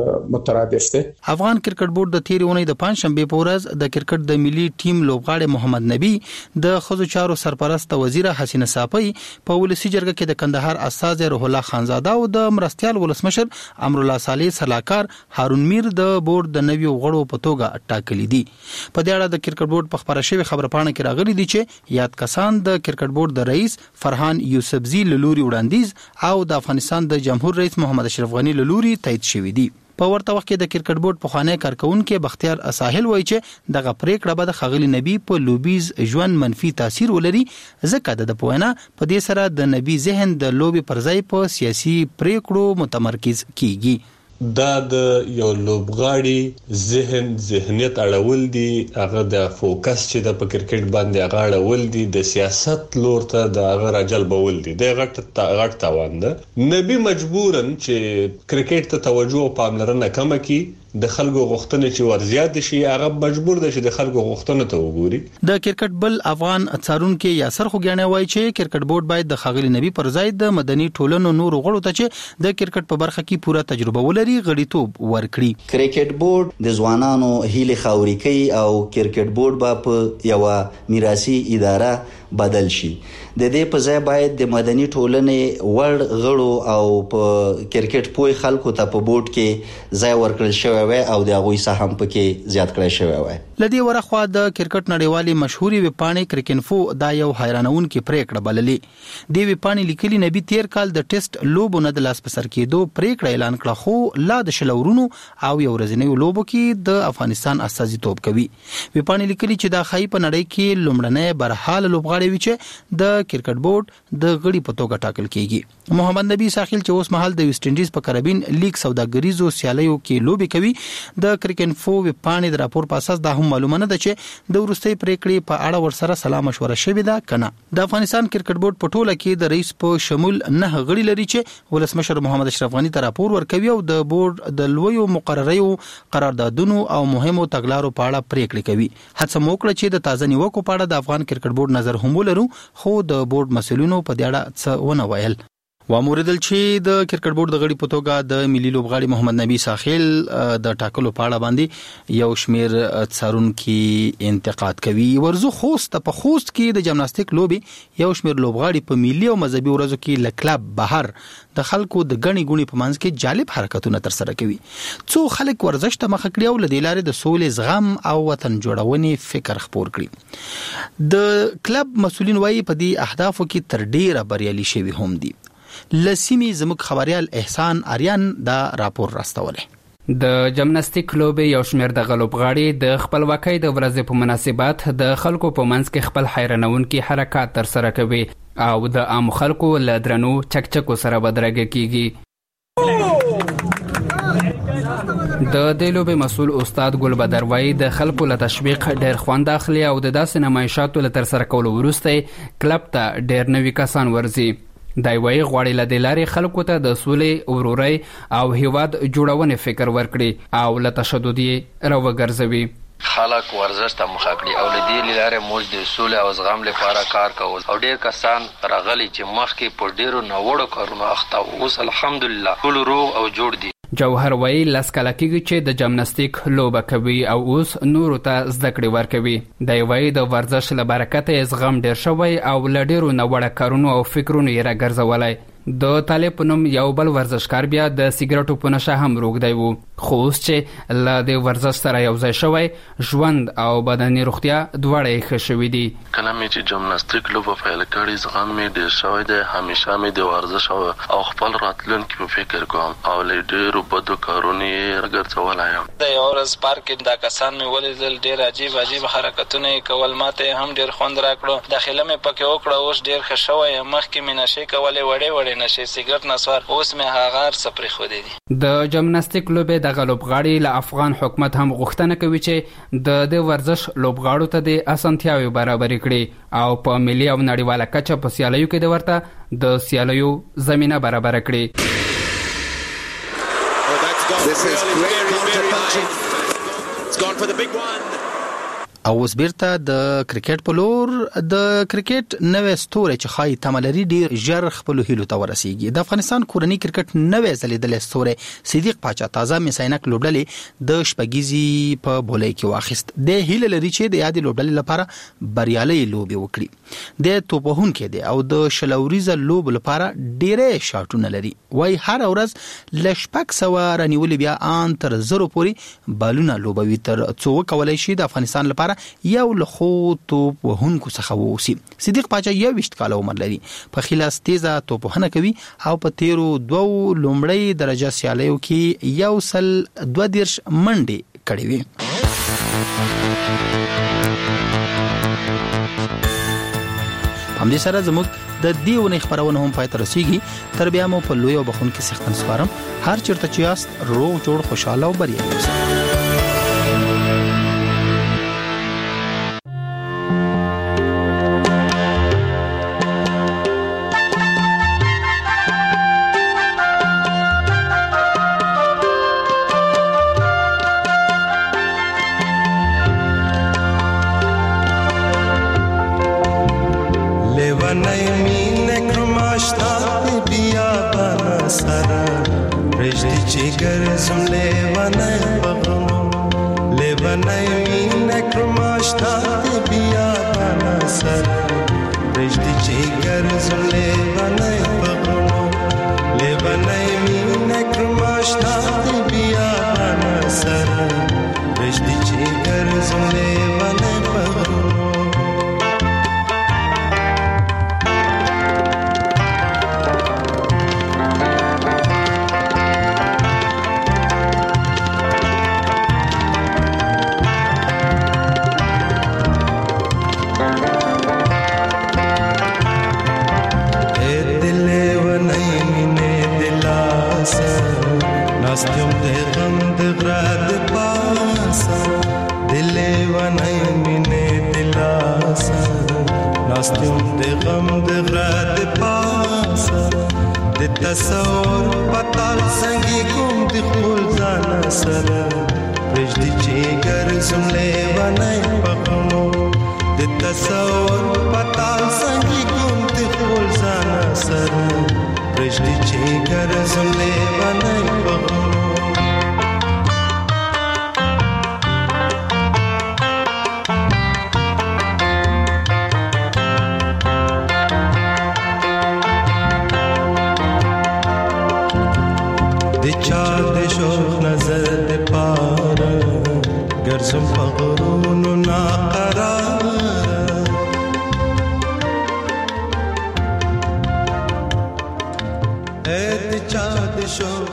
مترادف ده. افغان کرکټ بورډ د تیرې اونۍ د پنځشنبه په ورځ د کرکټ د ملي ټیم لوبغاړي محمد نبی د خزو چارو سرپرست وزیر حسینه صافی په ولسی جرګه کې د کندهار استاذ روح الله خانزاده او د مرستيال ولسمشر امر الله صالح سلاکار هارون میر د بورډ د نویو غړو په توګه ټاکلي دي. په دې اړه د کرکټ بورډ په خبره شوی خبرپاڼه کې راغلي دي چې یاد کسان د کرکټ بورډ د رئیس فرحان یوسفزی لوري وړاندیز او د افغانستان د جمهور رئیس محمد اشرف غنی لوري تایید شوی دی. په ورته وخت کې د کرکټ بورډ په خانه کارکونکو بختیار ساحل وایي چې دغه پریکړه به د خغلی نبی په لوبیز ژوند منفي تاثیر ولري، ځکه د پوهنه په دې سره د نبی ذهن د لوبي پر ځای په سیاسي پریکړو متمرکز کیږي. دا د یو لوبغاړي ذهن ذهنیت اړول دي، هغه د فوکس چې د په کرکټ باندې هغه اړول دي، د سیاست لور ته د هغه راجلبول دي، د غټ غټ تاوان ده. نبی مجبورن چې کرکټ ته توجه او پاملرنه کم کړي، د خلکو غوښتنې چې ورزیات شي هغه مجبور دي چې د خلکو غوښتنې ته وګوري. د کرکټ بل افغان څارونکو یاسر خوګیانه وایي چې کرکټ بورډ باید د خغلی نبی پر ځای د مدني ټولنو نور غړو ته چې د کرکټ په برخه کې پوره تجربه ولري غړیتوب ورکړي. کرکټ بورډ د ځوانانو هیله خاوري کوي او کرکټ بورډ به په یو میراثي اداره بدل شي. د دې په ځای باید د مدني ټولنې وړ غړو او په کرکټ پوي خلکو ته په بورډ کې ځای ورکړل شوی وي او د هغوی سهم پکې زیات کړی شوی وي. لدی ورخوا د کرکټ نړیوالي مشهوري وپاڼې کرکینفو دا یو حیرانونکې پریکړه بللې. دی وپاڼې لیکلي نبی تیر کال د ټیسټ لوبو نه د لاس په سر کېدو پریکړه اعلان کړه، خو لا د شلورونو او یو ورځنیو لوبو کې د افغانستان استازیتوب کوي. وپاڼې لیکلي چې دا خای په نړۍ کې لومړنۍ برحال لوبغاړي وي چې د کرکټ بورډ د غړي په توګه ټاکل کیږي. محمد نبی ساحل چې اوس مهال د ویسټ انډیز په کربین لیګ سوداګریزو سیالیو کې لوبي کوي، د کرکینفو وپاڼې د راپور په اساس دا هم معلومه نه ده چې د ورستۍ پریکړې په اړه ورسره سلا مشوره شوې ده کنه. د افغانستان کرکټ بورډ په ټوله کې د رئیس په شمول نه غړي لري چې ولسمشر محمد اشرف غنی ته راپور ورکوي او د بورډ د لویو مقرریو قراردادونو او مهمو تګلارو په اړه پریکړې کوي. هڅه موکړه چې د تازه نیوکو په اړه د افغان کرکټ بورډ نظر هم ولرو، خو د بورډ مسؤلینو په دې اړه څه ونه ویل. واموردل چې د کرکټ بورډ د غړي په توګه د ملي لوبغاړي محمد نبی ساحل د ټاکلو په اړه باندې یو شمیر څارونکو انتقاد کوي. ورزو خوست په خوست کې د جمناستیک لوبي یو شمیر لوبغاړي په ملي او مذهبي ورځو کې لکلاب بهر د خلکو د غني غوني په منځ کې جالب حرکتونه تر سره کوي. څو خلک ورزش ته مخ کړي او د لارې د سولې زغم او وطن جوړونې فکر خپور کړي. د کلب مسولین وايي په دې اهدافو کې تر ډیره بریالي شوي هم دي. لسیمی زموږ خبريال احسان آریان دا راپور راستوله. د جمناستیک لوبې یو شمېر د غلوبغاړي د خپلواکۍ د ورځې په مناسبت د خلکو په منځ کې خپل حیرانونکي حرکات تر سره کوي او د عام خلکو له درنو چکچکو سره بدرګه کیږي. د دې لوبې مسؤل استاد ګل بدر وای د خلکو له تشویق ډېر خوند اخلي او د داسې نمایشاتو له تر سره کولو وروسته کلب ته ډېر نوي کسان ورځي. دای وای غواړي له دلاري خلکو ته د سولې ورورۍ او هیواد جوړونې فکر ورکړي او له تشدد راوګرځوي. خلک ورزش ته مخه کړي او له دې لارې موږ د سولې او زغم لپاره کار کوو او ډېر کسان راغلي چې مخکې په ډېرو نوړو کارونو اخته او اوس الحمدلله ټول روغ او جوړ دي. جوهر وای لاس کله کېږي چې د جمناستیک لوبه کوي او اوس نورو ته زده کړې ورکوي. دی وای د ورزش له برکته زغم ډېر شوی او له ډېرو نوړه کارونو او فکرونو یې راګرځولی. د طالب په نوم یو بل ورزشکار بیا د سیګریټو په نشه هم روږدی و، خو اوس چې له دې ورزش سره یو ځای شوی ژوند او بدني روغتیا دواړه یې ښه شوي دي. کله مې چې جمناستیک لوبه پیل کړې زغم مې ډېر شوی دی. همیشه مې د ورزش او خپل راتلونکي په فکر کوم او له ډېرو بدو کارونو یې راګرځولی یم. د یو ورځ پارک کې دا کسان مې ولیدل ډېر عجیب عجیب حرکتونه یې کول. ماته هم ډېر خوند راکړو. داخله مې پکې وکړه. اوس ډېر ښه شوی یم. مخکې مې نشې کولې وړې وړې نشې سیګرټ نسوار. اوس مې هغه هر څه پرېښودې دي. د جمناستیک لوبې دغه لوبغاړي له افغان حکومت هم غوښتنه کوي چې د دې ورزش لوبغاړو ته د اسانتیاوې برابرې کړي او په ملي او نړیواله کچه په سیالیو کې د ورته د سیالیو زمینه برابره کړي. This is great counter-punching. It's gone for the big one. او اوس بیرته د کرکټ په لور. د کرکټ نوې ستوره چې خای تملري ډیر ژر خپل هیلو ته ورسیږي. د افغانستان کورنۍ کرکټ نوې ځلیدلې ستوره صدیق پاچا تازه میساینک لوبډلې د شپږیزي په بولای کې واخیست. د هیله لري چې د یادې لوبډلې لپاره بریالي لوبي وکړي. د توپهون کې دی او د شلوريزه لوب لپاره ډیره شاټونه لري. وای هر ورځ لشپک سو رانیول بیا ان تر زرو پوری بالونه لوبوي تر څو کولای شي د افغانستان لپاره یو لخو توپ وهونکو څخه ووسی. صدیق پاچا یو وشت کال عمر لري. په خلاص تیزه توپونه کوي او په تیرو دوو لومړی درجه سیالیو کې یو سل دوه دیرش منډي کړې وي. هم دې سره زموږ د دیونه خبرونه هم پای ته رسیږي. تر بیا مو په لوی او بخون کې سختن سپارم. هر چیرته چې یاست روغ جوړ خوشاله او بریالي اوسئ. پرشتي چې ګرځم لیوانای بغو د چا د شوق نظر د پاره ګرځم بغونو ناقرار اے د چا د شوق